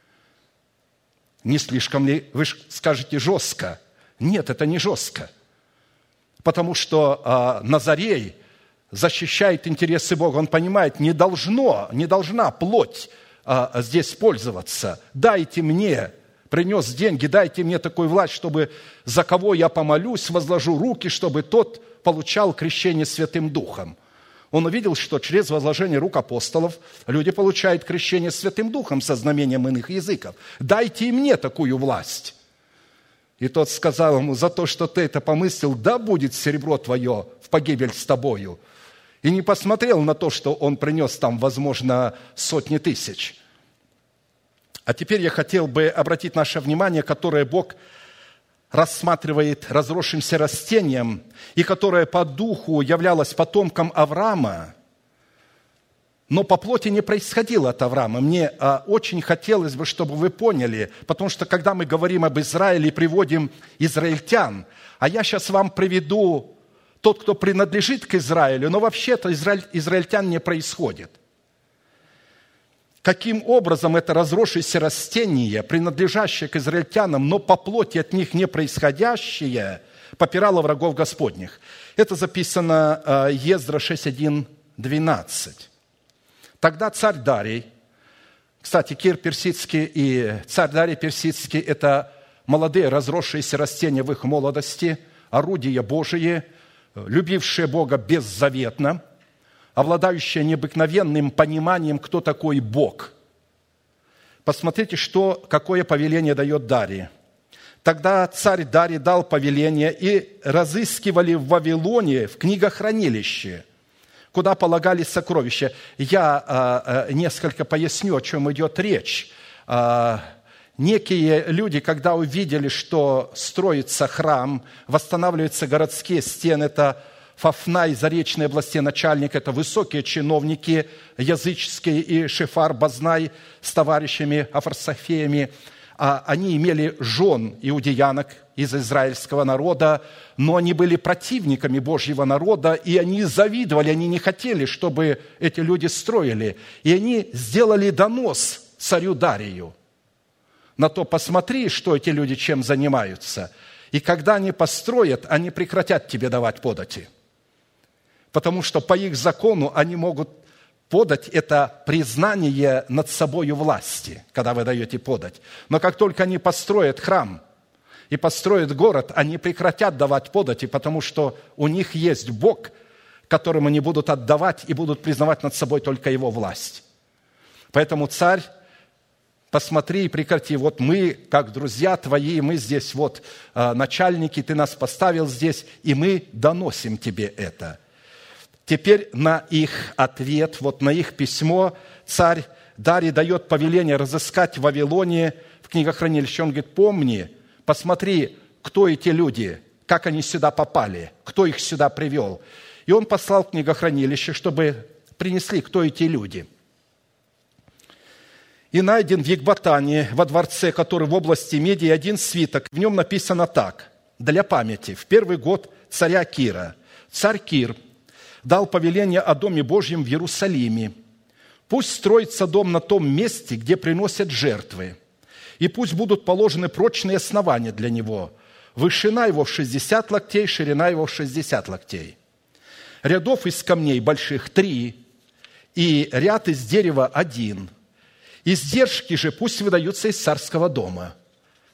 Не слишком ли, вы скажете, жестко? Нет, это не жестко. Потому что Назарей защищает интересы Бога. Он понимает, не должна плоть здесь пользоваться. Дайте мне, принес деньги, дайте мне такую власть, чтобы за кого я помолюсь, возложу руки, чтобы тот получал крещение Святым Духом. Он увидел, что через возложение рук апостолов люди получают крещение Святым Духом со знамением иных языков. Дайте и мне такую власть. И тот сказал ему: за то, что ты это помыслил, да будет серебро твое в погибель с тобою. И не посмотрел на то, что он принес там, возможно, сотни тысяч. А теперь я хотел бы обратить наше внимание, которое Бог рассматривает разросшимся растением, и которое по духу являлось потомком Авраама, но по плоти не происходило от Авраама. Мне очень хотелось бы, чтобы вы поняли, потому что когда мы говорим об Израиле, приводим израильтян, а я сейчас вам приведу тот, кто принадлежит к Израилю, но вообще-то израильтян не происходит. Каким образом это разросшееся растение, принадлежащее к израильтянам, но по плоти от них не происходящее, попирало врагов Господних? Это записано Ездра 6:1-12. Тогда царь Дарий, кстати, Кир персидский и царь Дарий персидский – это молодые разросшиеся растения в их молодости, орудия Божие, любившие Бога беззаветно, обладающие необыкновенным пониманием, кто такой Бог. Посмотрите, какое повеление дает Дарий. Тогда царь Дарий дал повеление, и разыскивали в Вавилоне, в книгохранилище, куда полагались сокровища. Я несколько поясню, о чем идет речь. Некие люди, когда увидели, что строится храм, восстанавливаются городские стены, это Фафнай, Заречной области начальник, это высокие чиновники языческие, и Шефар Базнай с товарищами Афарсофеями, они имели жен иудеянок из израильского народа, но они были противниками Божьего народа, и они завидовали, они не хотели, чтобы эти люди строили. И они сделали донос царю Дарию на то: посмотри, что эти люди чем занимаются. И когда они построят, они прекратят тебе давать подати. Потому что по их закону они могут подать это признание над собою власти, когда вы даете подать. Но как только они построят храм и построят город, они прекратят давать подати, потому что у них есть Бог, которому они будут отдавать и будут признавать над собой только Его власть. Поэтому царь, посмотри и прекрати. Вот мы, как друзья твои, мы здесь вот начальники, ты нас поставил здесь, и мы доносим тебе это. Теперь на их ответ, вот на их письмо царь Дарий дает повеление разыскать в Вавилоне, в книгохранилище. Он говорит: помни, посмотри, кто эти люди, как они сюда попали, кто их сюда привел. И он послал в книгохранилище, чтобы принесли, кто эти люди. И найден в Екбатане, во дворце, который в области Медии, один свиток. В нем написано так: для памяти, в первый год царя Кира. Царь Кир дал повеление о Доме Божьем в Иерусалиме. Пусть строится дом на том месте, где приносят жертвы, и пусть будут положены прочные основания для него. Вышина его в 60 локтей, ширина его в 60 локтей. Рядов из камней больших 3, и ряд из дерева 1. Издержки же пусть выдаются из царского дома.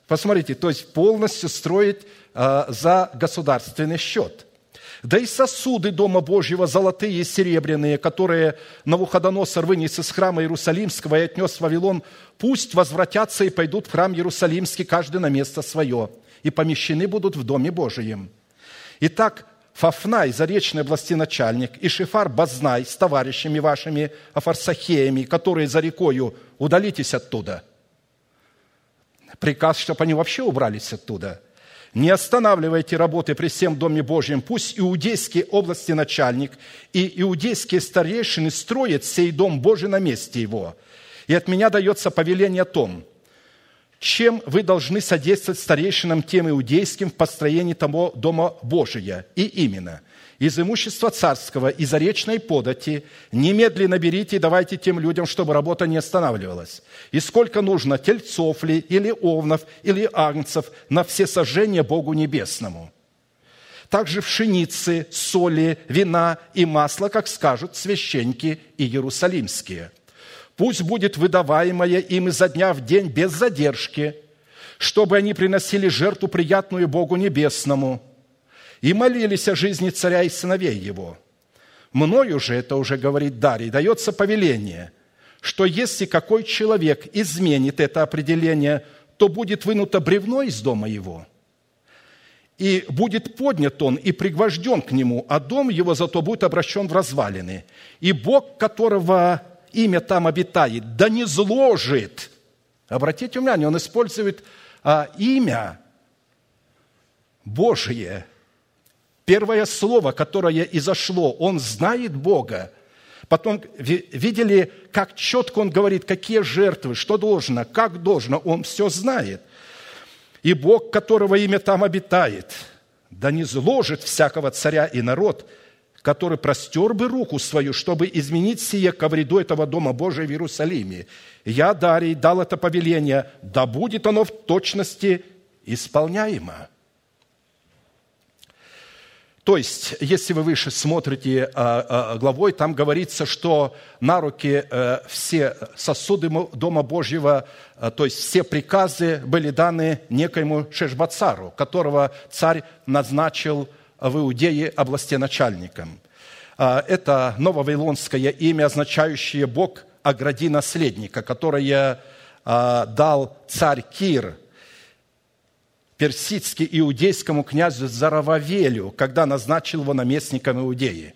Посмотрите, то есть полностью строить за государственный счет. Да и сосуды Дома Божьего, золотые и серебряные, которые Навуходоносор вынес из храма Иерусалимского и отнес в Вавилон, пусть возвратятся и пойдут в храм Иерусалимский, каждый на место свое, и помещены будут в Доме Божием. Итак, Фафнай, заречный властеначальник, и Шефар Базнай с товарищами вашими, Афарсахеями, которые за рекою, удалитесь оттуда. Приказ, чтобы они вообще убрались оттуда. Не останавливайте работы при всем Доме Божьем. Пусть иудейский областеначальник и иудейские старейшины строят сей Дом Божий на месте его. И от меня дается повеление о том, чем вы должны содействовать старейшинам тем иудейским в построении того Дома Божия. И именно, из имущества царского и заречной подати немедленно берите и давайте тем людям, чтобы работа не останавливалась. И сколько нужно тельцов ли, или овнов, или агнцев на всесожжение Богу Небесному. Также пшеницы, соли, вина и масла, как скажут священники и иерусалимские. Пусть будет выдаваемое им изо дня в день без задержки, чтобы они приносили жертву приятную Богу Небесному и молились о жизни царя и сыновей его. Мною же, это уже говорит Дарий, дается повеление, что если какой человек изменит это определение, то будет вынуто бревно из дома его, и будет поднят он и пригвожден к нему, а дом его зато будет обращен в развалины. И Бог, которого имя там обитает, да не зложит. Обратите внимание, он использует имя Божие. Первое слово, которое изошло, он знает Бога. Потом видели, как четко он говорит, какие жертвы, что должно, как должно, он все знает. И Бог, которого имя там обитает, да не зложит всякого царя и народ, который простер бы руку свою, чтобы изменить сие ко вреду этого Дома Божия в Иерусалиме. Я, Дарий, дал это повеление, да будет оно в точности исполняемо. То есть, если вы выше смотрите главой, там говорится, что на руки все сосуды Дома Божьего, то есть все приказы были даны некоему Шешбацару, которого царь назначил в Иудее областеначальником. Это нововавилонское имя, означающее «Бог, огради наследника», которое дал царь Кир персидски иудейскому князю Зарававелю, когда назначил его наместником Иудеи.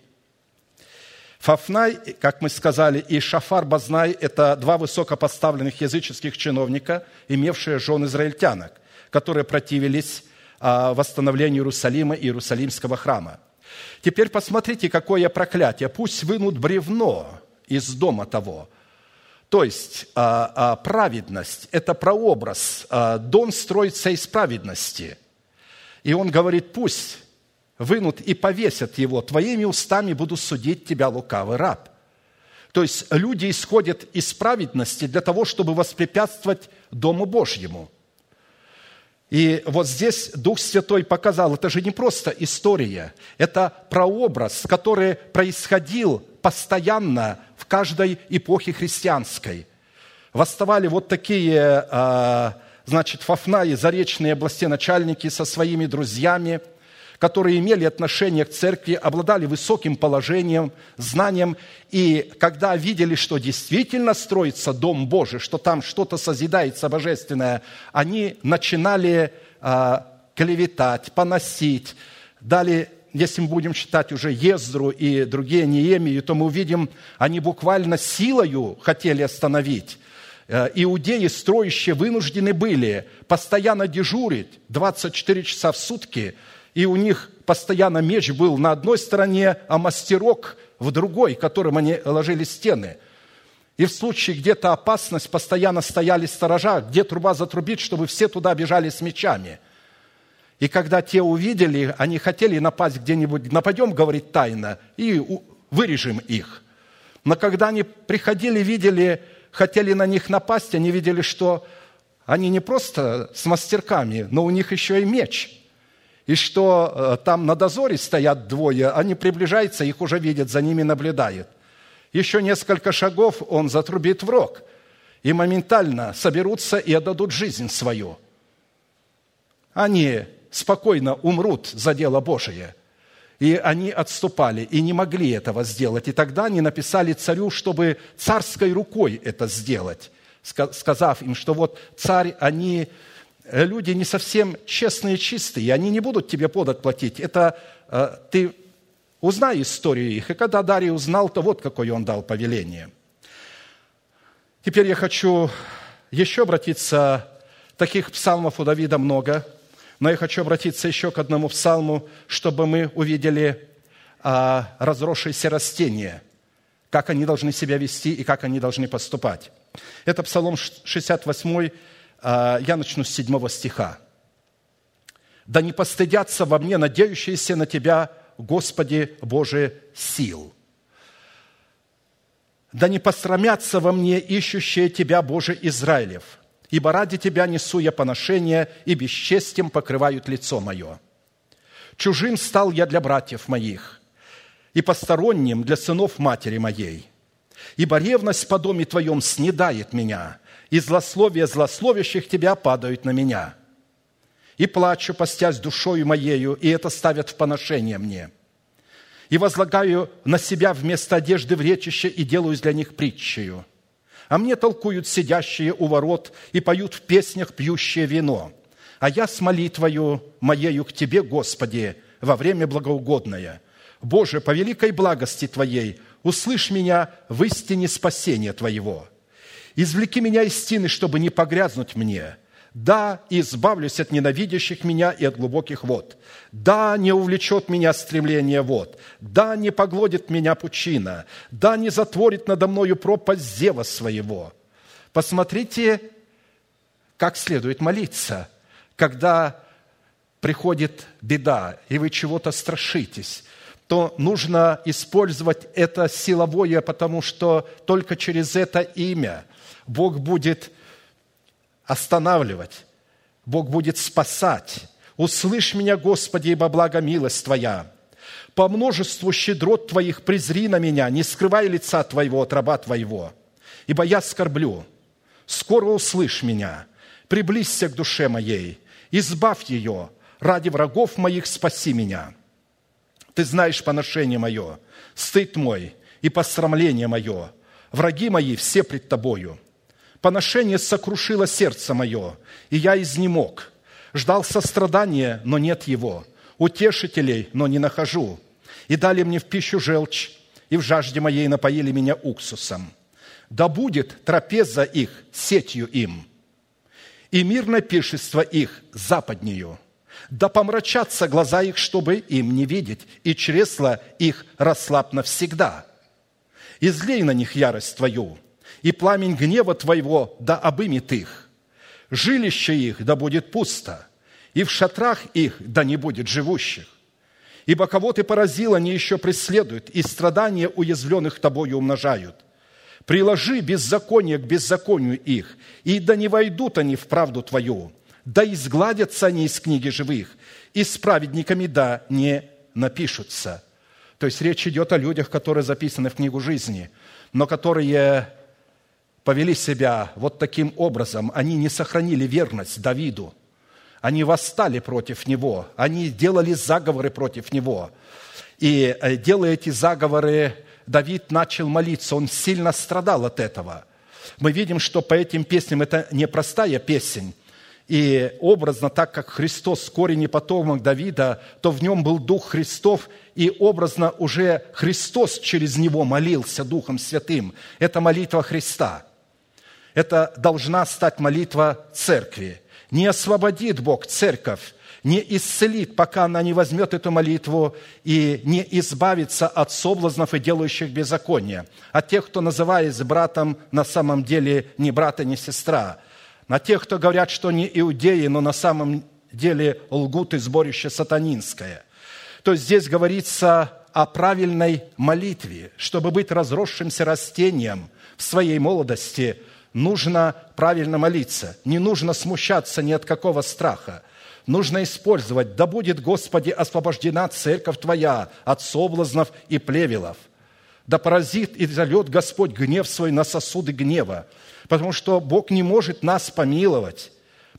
Фафнай, как мы сказали, и Шафар Базнай – это два высокопоставленных языческих чиновника, имевшие жен израильтянок, которые противились восстановлению Иерусалима и Иерусалимского храма. Теперь посмотрите, какое проклятие. Пусть вынут бревно из дома того. То есть праведность – это прообраз. Дом строится из праведности. И он говорит, пусть вынут и повесят его. Твоими устами буду судить тебя, лукавый раб. То есть люди исходят из праведности для того, чтобы воспрепятствовать Дому Божьему. И вот здесь Дух Святой показал, это же не просто история, это прообраз, который происходил постоянно в каждой эпохе христианской. Восставали вот такие, Фафнаи, заречные областеначальники со своими друзьями, которые имели отношение к церкви, обладали высоким положением, знанием, и когда видели, что действительно строится Дом Божий, что там что-то созидается божественное, они начинали клеветать, поносить. Далее, если мы будем читать уже Ездру и другие Неемию, то мы увидим, они буквально силою хотели остановить. Иудеи, строящие, вынуждены были постоянно дежурить 24 часа в сутки, и у них постоянно меч был на одной стороне, а мастерок в другой, которым они ложили стены. И в случае где-то опасность, постоянно стояли сторожа, где труба затрубит, чтобы все туда бежали с мечами. И когда те увидели, они хотели напасть где-нибудь, нападем, говорит, тайно, и вырежем их. Но когда они приходили, видели, хотели на них напасть, они видели, что они не просто с мастерками, но у них еще и меч. И что там на дозоре стоят двое, они приближаются, их уже видят, за ними наблюдают. Еще несколько шагов, он затрубит в рог, и моментально соберутся и отдадут жизнь свою. они спокойно умрут за дело Божие. И они отступали, и не могли этого сделать. И тогда они написали царю, чтобы царской рукой это сделать, сказав им, что вот царь, они люди не совсем честные, чистые, они не будут тебе подать платить. Это ты узнай историю их. И когда Дарий узнал, то вот какое он дал повеление. Теперь я хочу еще обратиться, таких псалмов у Давида много, но я хочу обратиться еще к одному псалму, чтобы мы увидели разросшиеся растения, как они должны себя вести и как они должны поступать. Это Псалом 68, я начну с 7 стиха. «Да не постыдятся во мне надеющиеся на Тебя, Господи Боже сил. Да не посрамятся во мне ищущие Тебя, Боже Израилев, ибо ради Тебя несу я поношение, и бесчестием покрывают лицо мое. Чужим стал я для братьев моих, и посторонним для сынов матери моей. Ибо ревность по доме Твоем снедает меня, и злословия злословящих Тебя падают на меня. И плачу, постясь душою моею, и это ставят в поношение мне. И возлагаю на себя вместо одежды вречище, и делаю для них притчею. А мне толкуют сидящие у ворот, и поют в песнях пьющие вино. А я с молитвою моею к Тебе, Господи, во время благоугодное. Боже, по великой благости Твоей, услышь меня в истине спасения Твоего. Извлеки меня из тины, чтобы не погрязнуть мне. Да, избавлюсь от ненавидящих меня и от глубоких вод. Да, не увлечет меня стремление вод. Да, не поглотит меня пучина. Да, не затворит надо мною пропасть зева своего». Посмотрите, как следует молиться, когда приходит беда, и вы чего-то страшитесь, то нужно использовать это силовое, потому что только через это имя Бог будет останавливать, Бог будет спасать. «Услышь меня, Господи, ибо блага милость Твоя. По множеству щедрот Твоих презри на меня, не скрывай лица Твоего от раба Твоего. Ибо я скорблю. Скоро услышь меня, приблизься к душе моей, избавь ее, ради врагов моих спаси меня. Ты знаешь поношение мое, стыд мой и посрамление мое. Враги мои все пред Тобою. Поношение сокрушило сердце мое, и я изнемог. Ждал сострадания, но нет его, утешителей, но не нахожу. И дали мне в пищу желчь, и в жажде моей напоили меня уксусом. Да будет трапеза их сетью им, и мирное пиршество их западнею. Да помрачатся глаза их, чтобы им не видеть, и чресла их расслабь навсегда. Излей на них ярость Твою, и пламень гнева Твоего да обымет их. Жилище их да будет пусто, и в шатрах их да не будет живущих. Ибо кого Ты поразил, они еще преследуют, и страдания уязвленных Тобою умножают. Приложи беззаконие к беззаконию их, и да не войдут они в правду Твою, да изгладятся они из книги живых, и с праведниками да не напишутся». То есть речь идет о людях, которые записаны в книгу жизни, но которые повели себя вот таким образом. Они не сохранили верность Давиду. Они восстали против него. Они делали заговоры против него. И делая эти заговоры, Давид начал молиться. Он сильно страдал от этого. Мы видим, что по этим песням это непростая песнь. И образно, так как Христос корень и потомок Давида, то в нем был Дух Христов, и образно уже Христос через него молился Духом Святым. Это молитва Христа. Это должна стать молитва церкви. Не освободит Бог церковь, не исцелит, пока она не возьмет эту молитву и не избавится от соблазнов и делающих беззаконие, от тех, кто, называясь братом, на самом деле ни брат и ни сестра, на тех, кто говорят, что не иудеи, но на самом деле лгут и сборище сатанинское. То есть здесь говорится о правильной молитве. Чтобы быть разросшимся растением в своей молодости, нужно правильно молиться. Не нужно смущаться ни от какого страха. Нужно использовать: «Да будет, Господи, освобождена церковь Твоя от соблазнов и плевелов. Да поразит и зальет Господь гнев свой на сосуды гнева». Потому что Бог не может нас помиловать,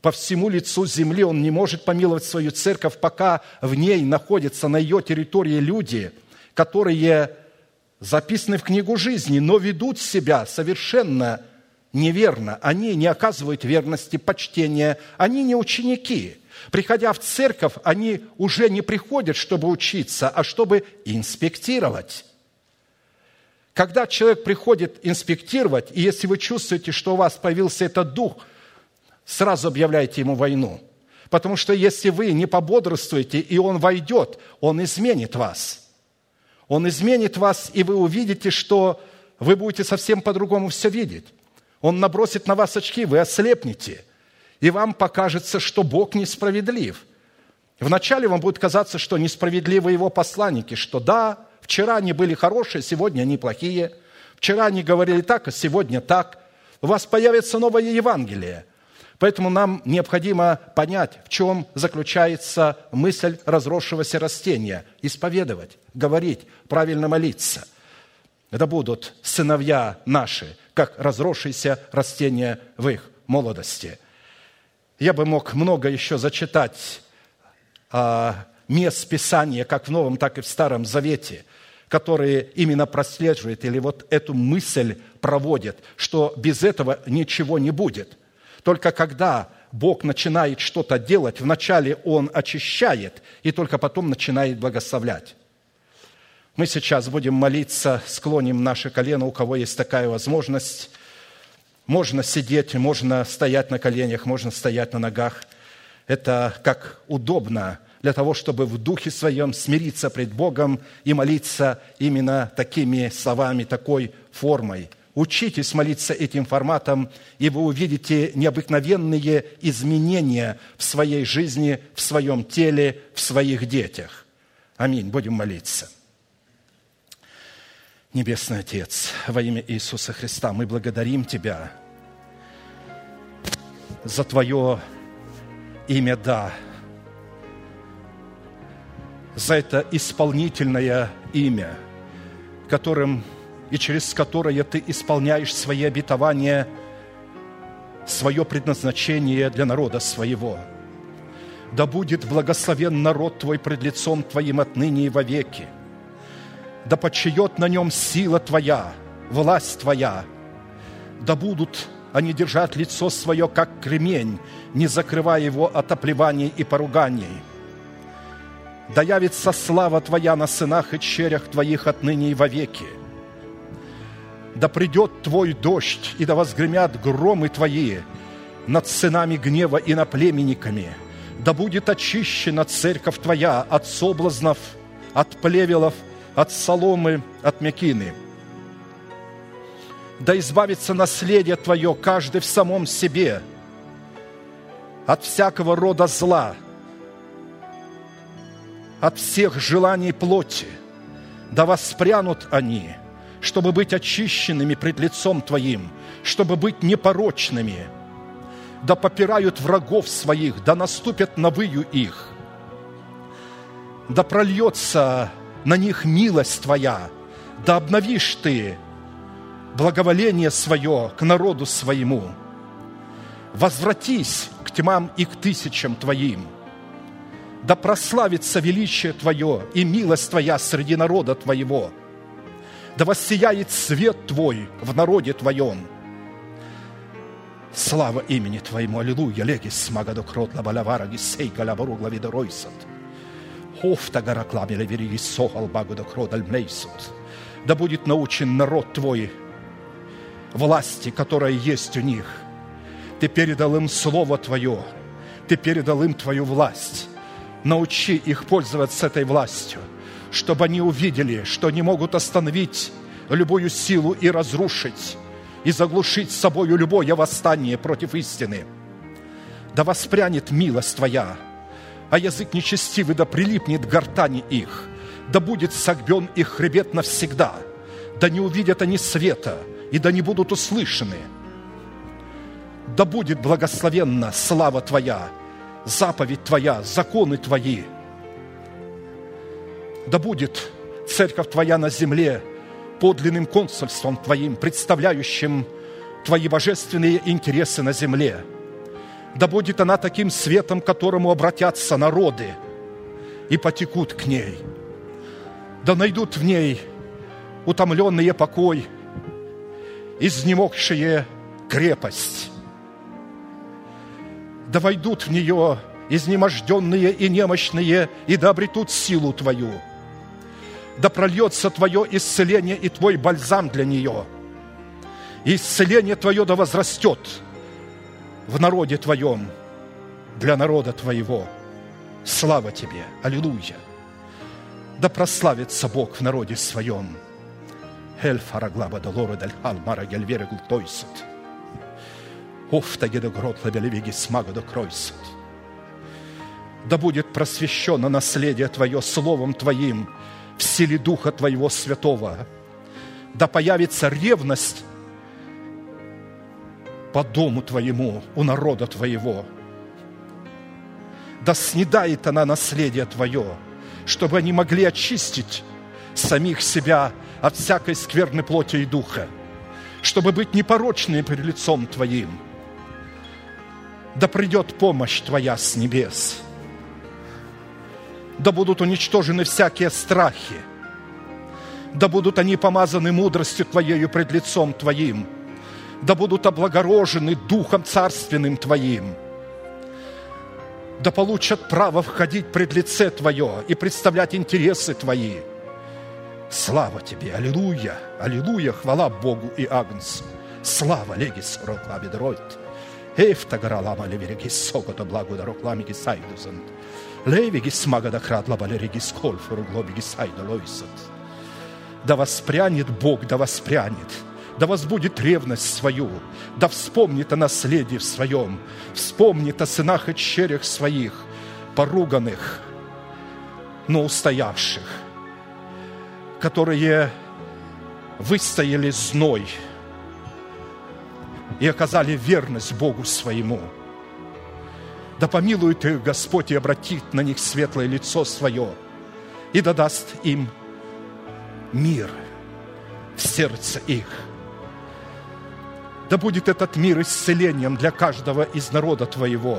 по всему лицу земли. Он не может помиловать свою церковь, пока в ней находятся на ее территории люди, которые записаны в книгу жизни, но ведут себя совершенно неверно. Они не оказывают верности, почтения, они не ученики. Приходя в церковь, они уже не приходят, чтобы учиться, а чтобы инспектировать. Когда человек приходит инспектировать, и если вы чувствуете, что у вас появился этот дух, сразу объявляйте ему войну. Потому что если вы не пободрствуете, и он войдет, он изменит вас. Он изменит вас, и вы увидите, что вы будете совсем по-другому все видеть. Он набросит на вас очки, вы ослепнете, и вам покажется, что Бог несправедлив. Вначале вам будет казаться, что несправедливы его посланники, что да, вчера они были хорошие, сегодня они плохие. Вчера они говорили так, а сегодня так. У вас появится новое Евангелие. Поэтому нам необходимо понять, в чем заключается мысль разросшегося растения. Исповедовать, говорить, правильно молиться. Это будут сыновья наши, как разросшиеся растения в их молодости. Я бы мог много еще зачитать мест Писания, как в Новом, так и в Старом Завете, которые именно прослеживают или вот эту мысль проводят, что без этого ничего не будет. Только когда Бог начинает что-то делать, вначале Он очищает, и только потом начинает благословлять. Мы сейчас будем молиться, склоним наши колено, у кого есть такая возможность. Можно сидеть, можно стоять на коленях, можно стоять на ногах. Это как удобно для того, чтобы в духе своем смириться пред Богом и молиться именно такими словами, такой формой. Учитесь молиться этим форматом, и вы увидите необыкновенные изменения в своей жизни, в своем теле, в своих детях. Аминь. Будем молиться. Небесный Отец, во имя Иисуса Христа, мы благодарим Тебя за Твое имя «Да», за это исполнительное имя, которым и через которое Ты исполняешь свои обетования, свое предназначение для народа своего. Да будет благословен народ Твой пред лицом Твоим отныне и вовеки. Да почиет на нем сила Твоя, власть Твоя. Да будут они держать лицо свое, как кремень, не закрывая его от оплеваний и поруганий. Да явится слава Твоя на сынах и черях Твоих отныне и вовеки. Да придет Твой дождь, и да возгремят громы Твои над сынами гнева и над племенниками. Да будет очищена церковь Твоя от соблазнов, от плевелов, от соломы, от мякины. Да избавится наследие Твое, каждый в самом себе, от всякого рода зла, от всех желаний плоти. Да воспрянут они, чтобы быть очищенными пред лицом Твоим, чтобы быть непорочными. Да попирают врагов своих, да наступят на выю их. Да прольется на них милость Твоя, да обновишь Ты благоволение свое к народу своему. Возвратись к тьмам и к тысячам Твоим. Да прославится величие Твое и милость Твоя среди народа Твоего. Да воссияет свет Твой в народе Твоем. Слава имени Твоему, аллилуйя, легис магадокрот лабалавара гисей галабору главидоройсат. Да будет научен народ Твой власти, которая есть у них. Ты передал им Слово Твое, Ты передал им Твою власть. Научи их пользоваться этой властью, чтобы они увидели, что они могут остановить любую силу и разрушить, и заглушить с собою любое восстание против истины. Да воспрянет милость Твоя, а язык нечестивый да прилипнет к гортани их, да будет согбен их хребет навсегда, да не увидят они света, и да не будут услышаны. Да будет благословенна слава Твоя, заповедь Твоя, законы Твои. Да будет церковь Твоя на земле подлинным консульством Твоим, представляющим Твои божественные интересы на земле. Да будет она таким светом, к которому обратятся народы и потекут к ней. Да найдут в ней утомленные покой, изнемогшие крепость. Да войдут в нее изнеможденные и немощные, и да обретут силу Твою. Да прольется Твое исцеление и Твой бальзам для нее. И исцеление Твое да возрастет в народе Твоем, для народа Твоего. Слава Тебе! Аллилуйя! Да прославится Бог в народе Своем. Эль фараглаба долора даль хал мара гельвере гултойсут. Офта геда грот лабелевиги смага до кройсут. Да будет просвещено наследие Твое Словом Твоим в силе Духа Твоего Святого. Да появится ревность по дому Твоему, у народа Твоего. Да снедает она наследие Твое, чтобы они могли очистить самих себя от всякой скверной плоти и духа, чтобы быть непорочными перед лицом Твоим. Да придет помощь Твоя с небес. Да будут уничтожены всякие страхи. Да будут они помазаны мудростью Твоею пред лицом Твоим. Да будут облагорожены Духом Царственным Твоим. Да получат право входить пред лице Твое и представлять интересы Твои. Слава Тебе! Аллилуйя! Аллилуйя! Хвала Богу и Агнцу! Слава Легис Роклаби Дройт! Эфта горалама леверегис сокота благо да рокламиги сайдузан. Левегис мага да крадла балерегис кольфору глобиги сайдолойсот. Да воспрянет Бог, да воспрянет, да возбудит ревность свою, да вспомнит о наследии в своем, вспомнит о сынах и черях своих, поруганных, но устоявших, которые выстояли зной и оказали верность Богу своему. Да помилует их Господь и обратит на них светлое лицо свое, и да даст им мир в сердце их. Да будет этот мир исцелением для каждого из народа Твоего.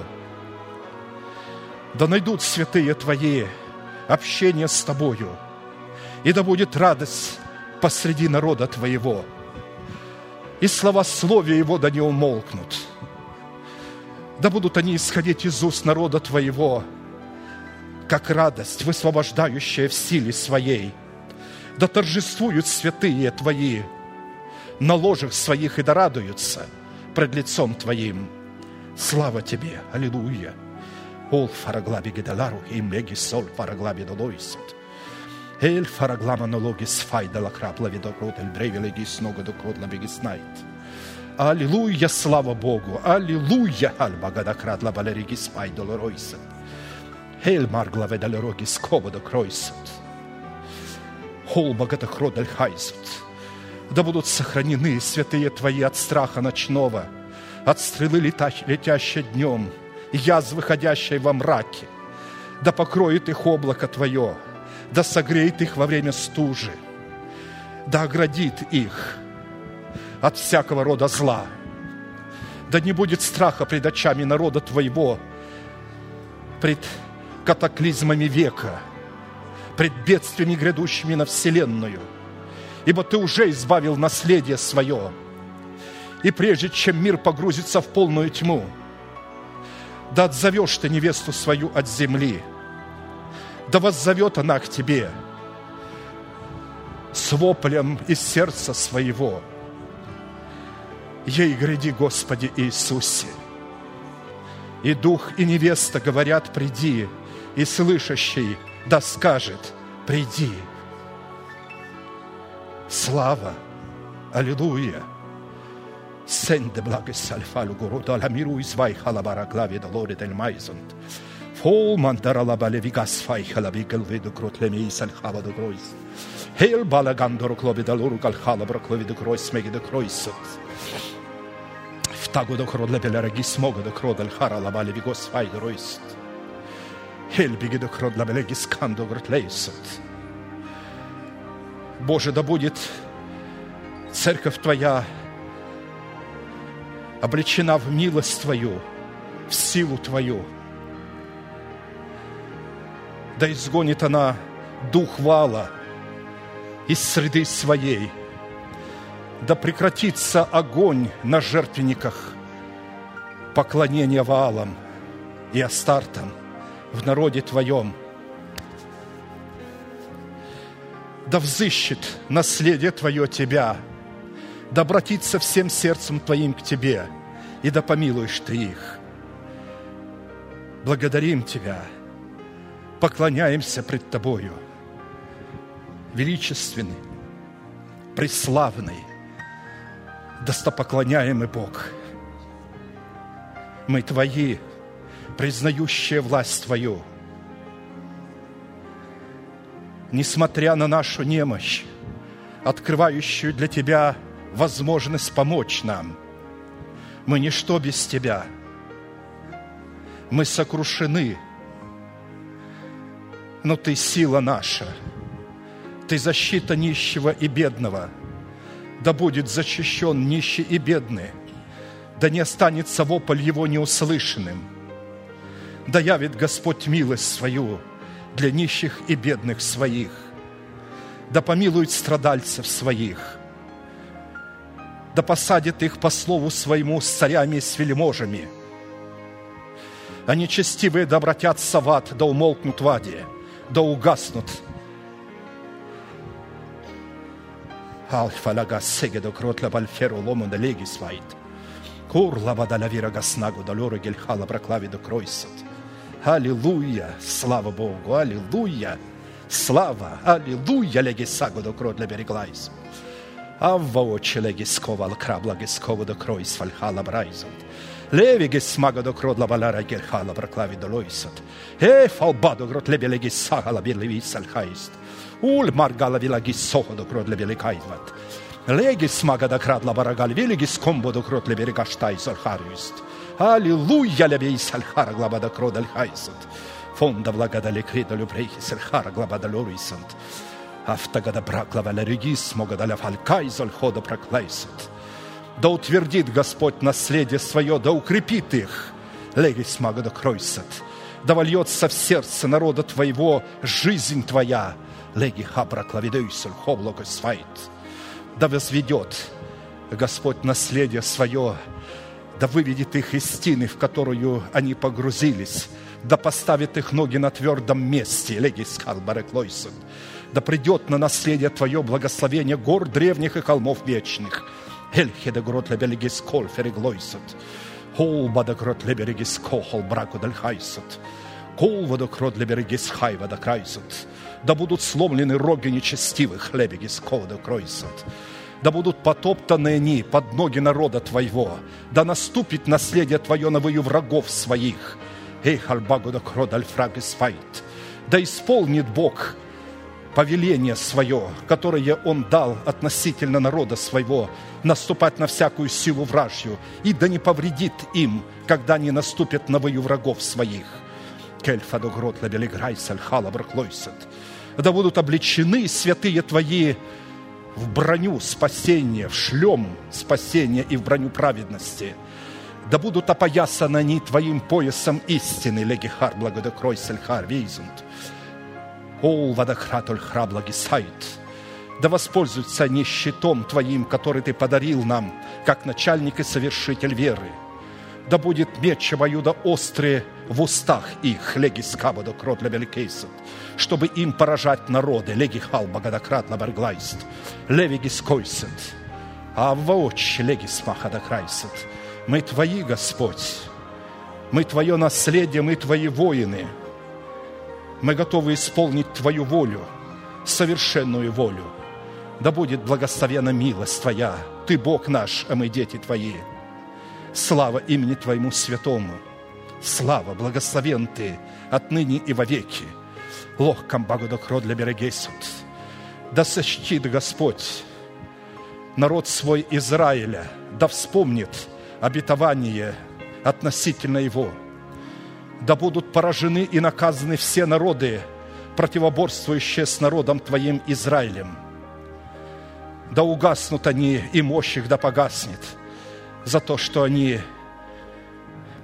Да найдут святые Твои общение с Тобою, и да будет радость посреди народа Твоего, и словословие Его да не умолкнут. Да будут они исходить из уст народа Твоего, как радость, высвобождающая в силе Своей. Да торжествуют святые Твои на ложах своих и да радуются пред лицом Твоим. Слава Тебе! Аллилуйя! Ол фараглаби гедалару им леги сол фараглаби долойсот. Эль фараглама налогис файда лакрапла видокрот эль древе легис нога докрот лабегис найт. Аллилуйя! Слава Богу! Аллилуйя! Альбагадакрат лабалеригис файда лоройсот. Эль марглаве далерогис кова докройсот. Хол богатокрот эль хайсот. Да будут сохранены святые Твои от страха ночного, от стрелы, летящей днем, язвы, ходящей во мраке. Да покроет их облако Твое, да согреет их во время стужи, да оградит их от всякого рода зла. Да не будет страха пред очами народа Твоего, пред катаклизмами века, пред бедствиями, грядущими на вселенную. Ибо Ты уже избавил наследие свое. И прежде чем мир погрузится в полную тьму, да отзовешь Ты невесту свою от земли, да воззовет она к Тебе с воплем из сердца своего. Ей гряди, Господи Иисусе. И дух, и невеста говорят: приди, и слышащий да скажет: приди. Слава! Аллилуйя! Сенде благость альфалу города аламиру извай халабара главе долоре дель майзонт. Фол мандара лабале вигас фай халабигал виду кротлеми сальхава до гройс. Хейл балагандор клоби долору галхалабра клови до гройс меги до кройсот. В тагу до кродле белераги смога до кродаль хара лабале вигос фай до ройст. Хейл биги до кродла белеги скандо гротлейсот. Боже, да будет церковь Твоя облечена в милость Твою в силу Твою. Да изгонит она дух Ваала из среды своей. Да прекратится огонь на жертвенниках поклонения Ваалам и Астартам в народе Твоем. Да взыщет наследие Твое Тебя, да обратится всем сердцем Твоим к Тебе, и да помилуешь Ты их. Благодарим Тебя, поклоняемся пред Тобою, величественный, преславный, достопоклоняемый Бог. Мы Твои, признающие власть Твою. Несмотря на нашу немощь, открывающую для Тебя возможность помочь нам, мы ничто без Тебя. Мы сокрушены, но Ты сила наша, Ты защита нищего и бедного. Да будет защищен нищий и бедный, да не останется вопль его неуслышанным. Да явит Господь милость свою для нищих и бедных своих, да помилует страдальцев своих, да посадит их по слову своему с царями и с вельможами. А нечестивые да обратятся в ад, да умолкнут в аде, да угаснут. Алфалага сегедо кротла бальферу лому да леги свайт. Курлава да лавира гаснагу да лора гельхала браклави да кройсат. Аллилуйя! Слава Богу! Аллилуйя! Слава! Аллилуйя! Легисагу да кротла береглайс. Авва очи легискова лкрабла гискова да кройс вальхала брайзут. Леви гесмага до кродла валяра герхала браклави да лойсат. Фалбадо грот лебе легисагала берлеви сальхайст. Ул маргала вила гиссохо до кродла великайват. Легисмага да крадла барагал вили гискомбо до кротла берегаштай сальхарист. Аллилуйя лебе сальхара глаба да кродаль хайсат. Фонда благодали крида любрейхи сальхара глаба да лорисант. Автогада браклава лерегис могадаля фалькайзаль хода проклейсат. Да утвердит Господь наследие свое, да укрепит их, легис магада кройсат, да вольется в сердце народа Твоего жизнь Твоя, леги хабраклавидейсуль хоблогосвайт, да возведет Господь наследие свое, да выведет их из тины, в которую они погрузились, да поставит их ноги на твердом месте, легис халбареклойсат, да придет на наследие Твое благословение гор древних и холмов вечных. Хельхеда грот лебелегис кол фереглойсат. Холбада грот леберегис кохол браку дальхайсат. Колвада крот леберегис хайва да крайсат. Да будут сломлены роги нечестивых лебегис ковда кройсат. Да будут потоптаны они под ноги народа Твоего. Да наступит наследие Твое на вою врагов своих. Эйхальбагу да крот альфрагис файт. Да исполнит Бог повеление свое, которое Он дал относительно народа своего, наступать на всякую силу вражью, и да не повредит им, когда они наступят на вою врагов своих. Да будут облечены святые Твои в броню спасения, в шлем спасения и в броню праведности. Да будут опоясаны они Твоим поясом истины, легихар благодокрой сельхар вейзунд. Ол водохратоль храблагисайт. Да воспользуются они щитом Твоим, который Ты подарил нам, как начальник и совершитель веры. Да будет меч обоюдо острый в устах их, легис кабадо кротля великейсат, чтобы им поражать народы, леги хал багадакрат лаберглайст, левигис койсат, а воочи легис махадакрайсат. Мы Твои, Господь, мы Твое наследие, мы Твои воины. Мы готовы исполнить Твою волю, совершенную волю. Да будет благословена милость Твоя. Ты Бог наш, а мы дети Твои. Слава имени Твоему святому. Слава, благословен Ты отныне и вовеки. Лохкам багудокро для берегесут. Да сочтит Господь народ свой Израиля, да вспомнит обетование относительно его. Да будут поражены и наказаны все народы, противоборствующие с народом Твоим Израилем. Да угаснут они, и мощь их да погаснет, за то, что они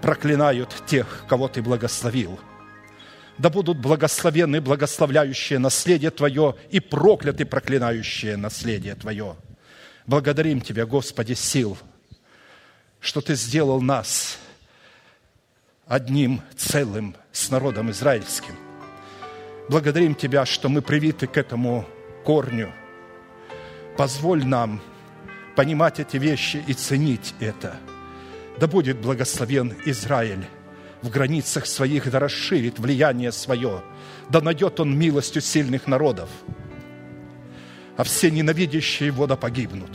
проклинают тех, кого Ты благословил. Да будут благословенны благословляющие наследие Твое и прокляты проклинающие наследие Твое. Благодарим Тебя, Господи, сил, что Ты сделал нас одним целым с народом израильским. Благодарим Тебя, что мы привиты к этому корню. Позволь нам понимать эти вещи и ценить это. Да будет благословен Израиль в границах своих, да расширит влияние свое, да найдет он милостью сильных народов, а все ненавидящие его да погибнут.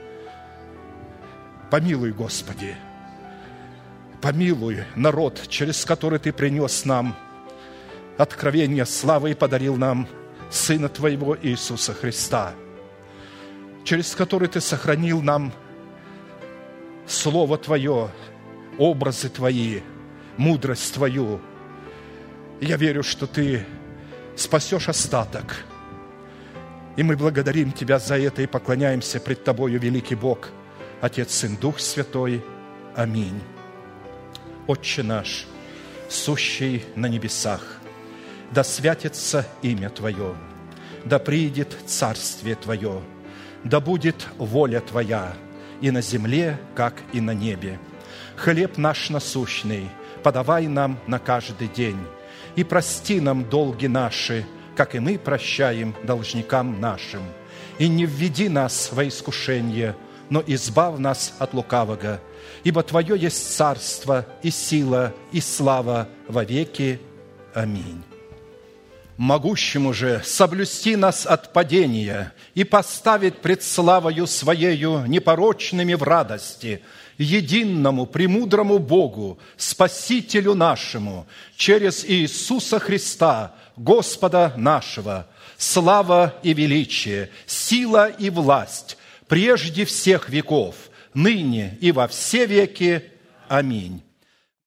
Помилуй, Господи, помилуй народ, через который Ты принес нам откровение славы и подарил нам Сына Твоего Иисуса Христа, через который Ты сохранил нам Слово Твое, образы Твои, мудрость Твою. Я верю, что Ты спасешь остаток. И мы благодарим Тебя за это и поклоняемся пред Тобою, великий Бог, Отец, Сын, Дух Святой. Аминь. Отче наш, сущий на небесах, да святится имя Твое, да приидет царствие Твое, да будет воля Твоя и на земле, как и на небе. Хлеб наш насущный подавай нам на каждый день, и прости нам долги наши, как и мы прощаем должникам нашим. И не введи нас во искушение, но избавь нас от лукавого, ибо Твое есть царство и сила и слава во веки. Аминь. Могущему же соблюсти нас от падения и поставить пред славою Своею непорочными в радости, единому, премудрому Богу, Спасителю нашему, через Иисуса Христа, Господа нашего, слава и величие, сила и власть, прежде всех веков, ныне и во все веки. Аминь.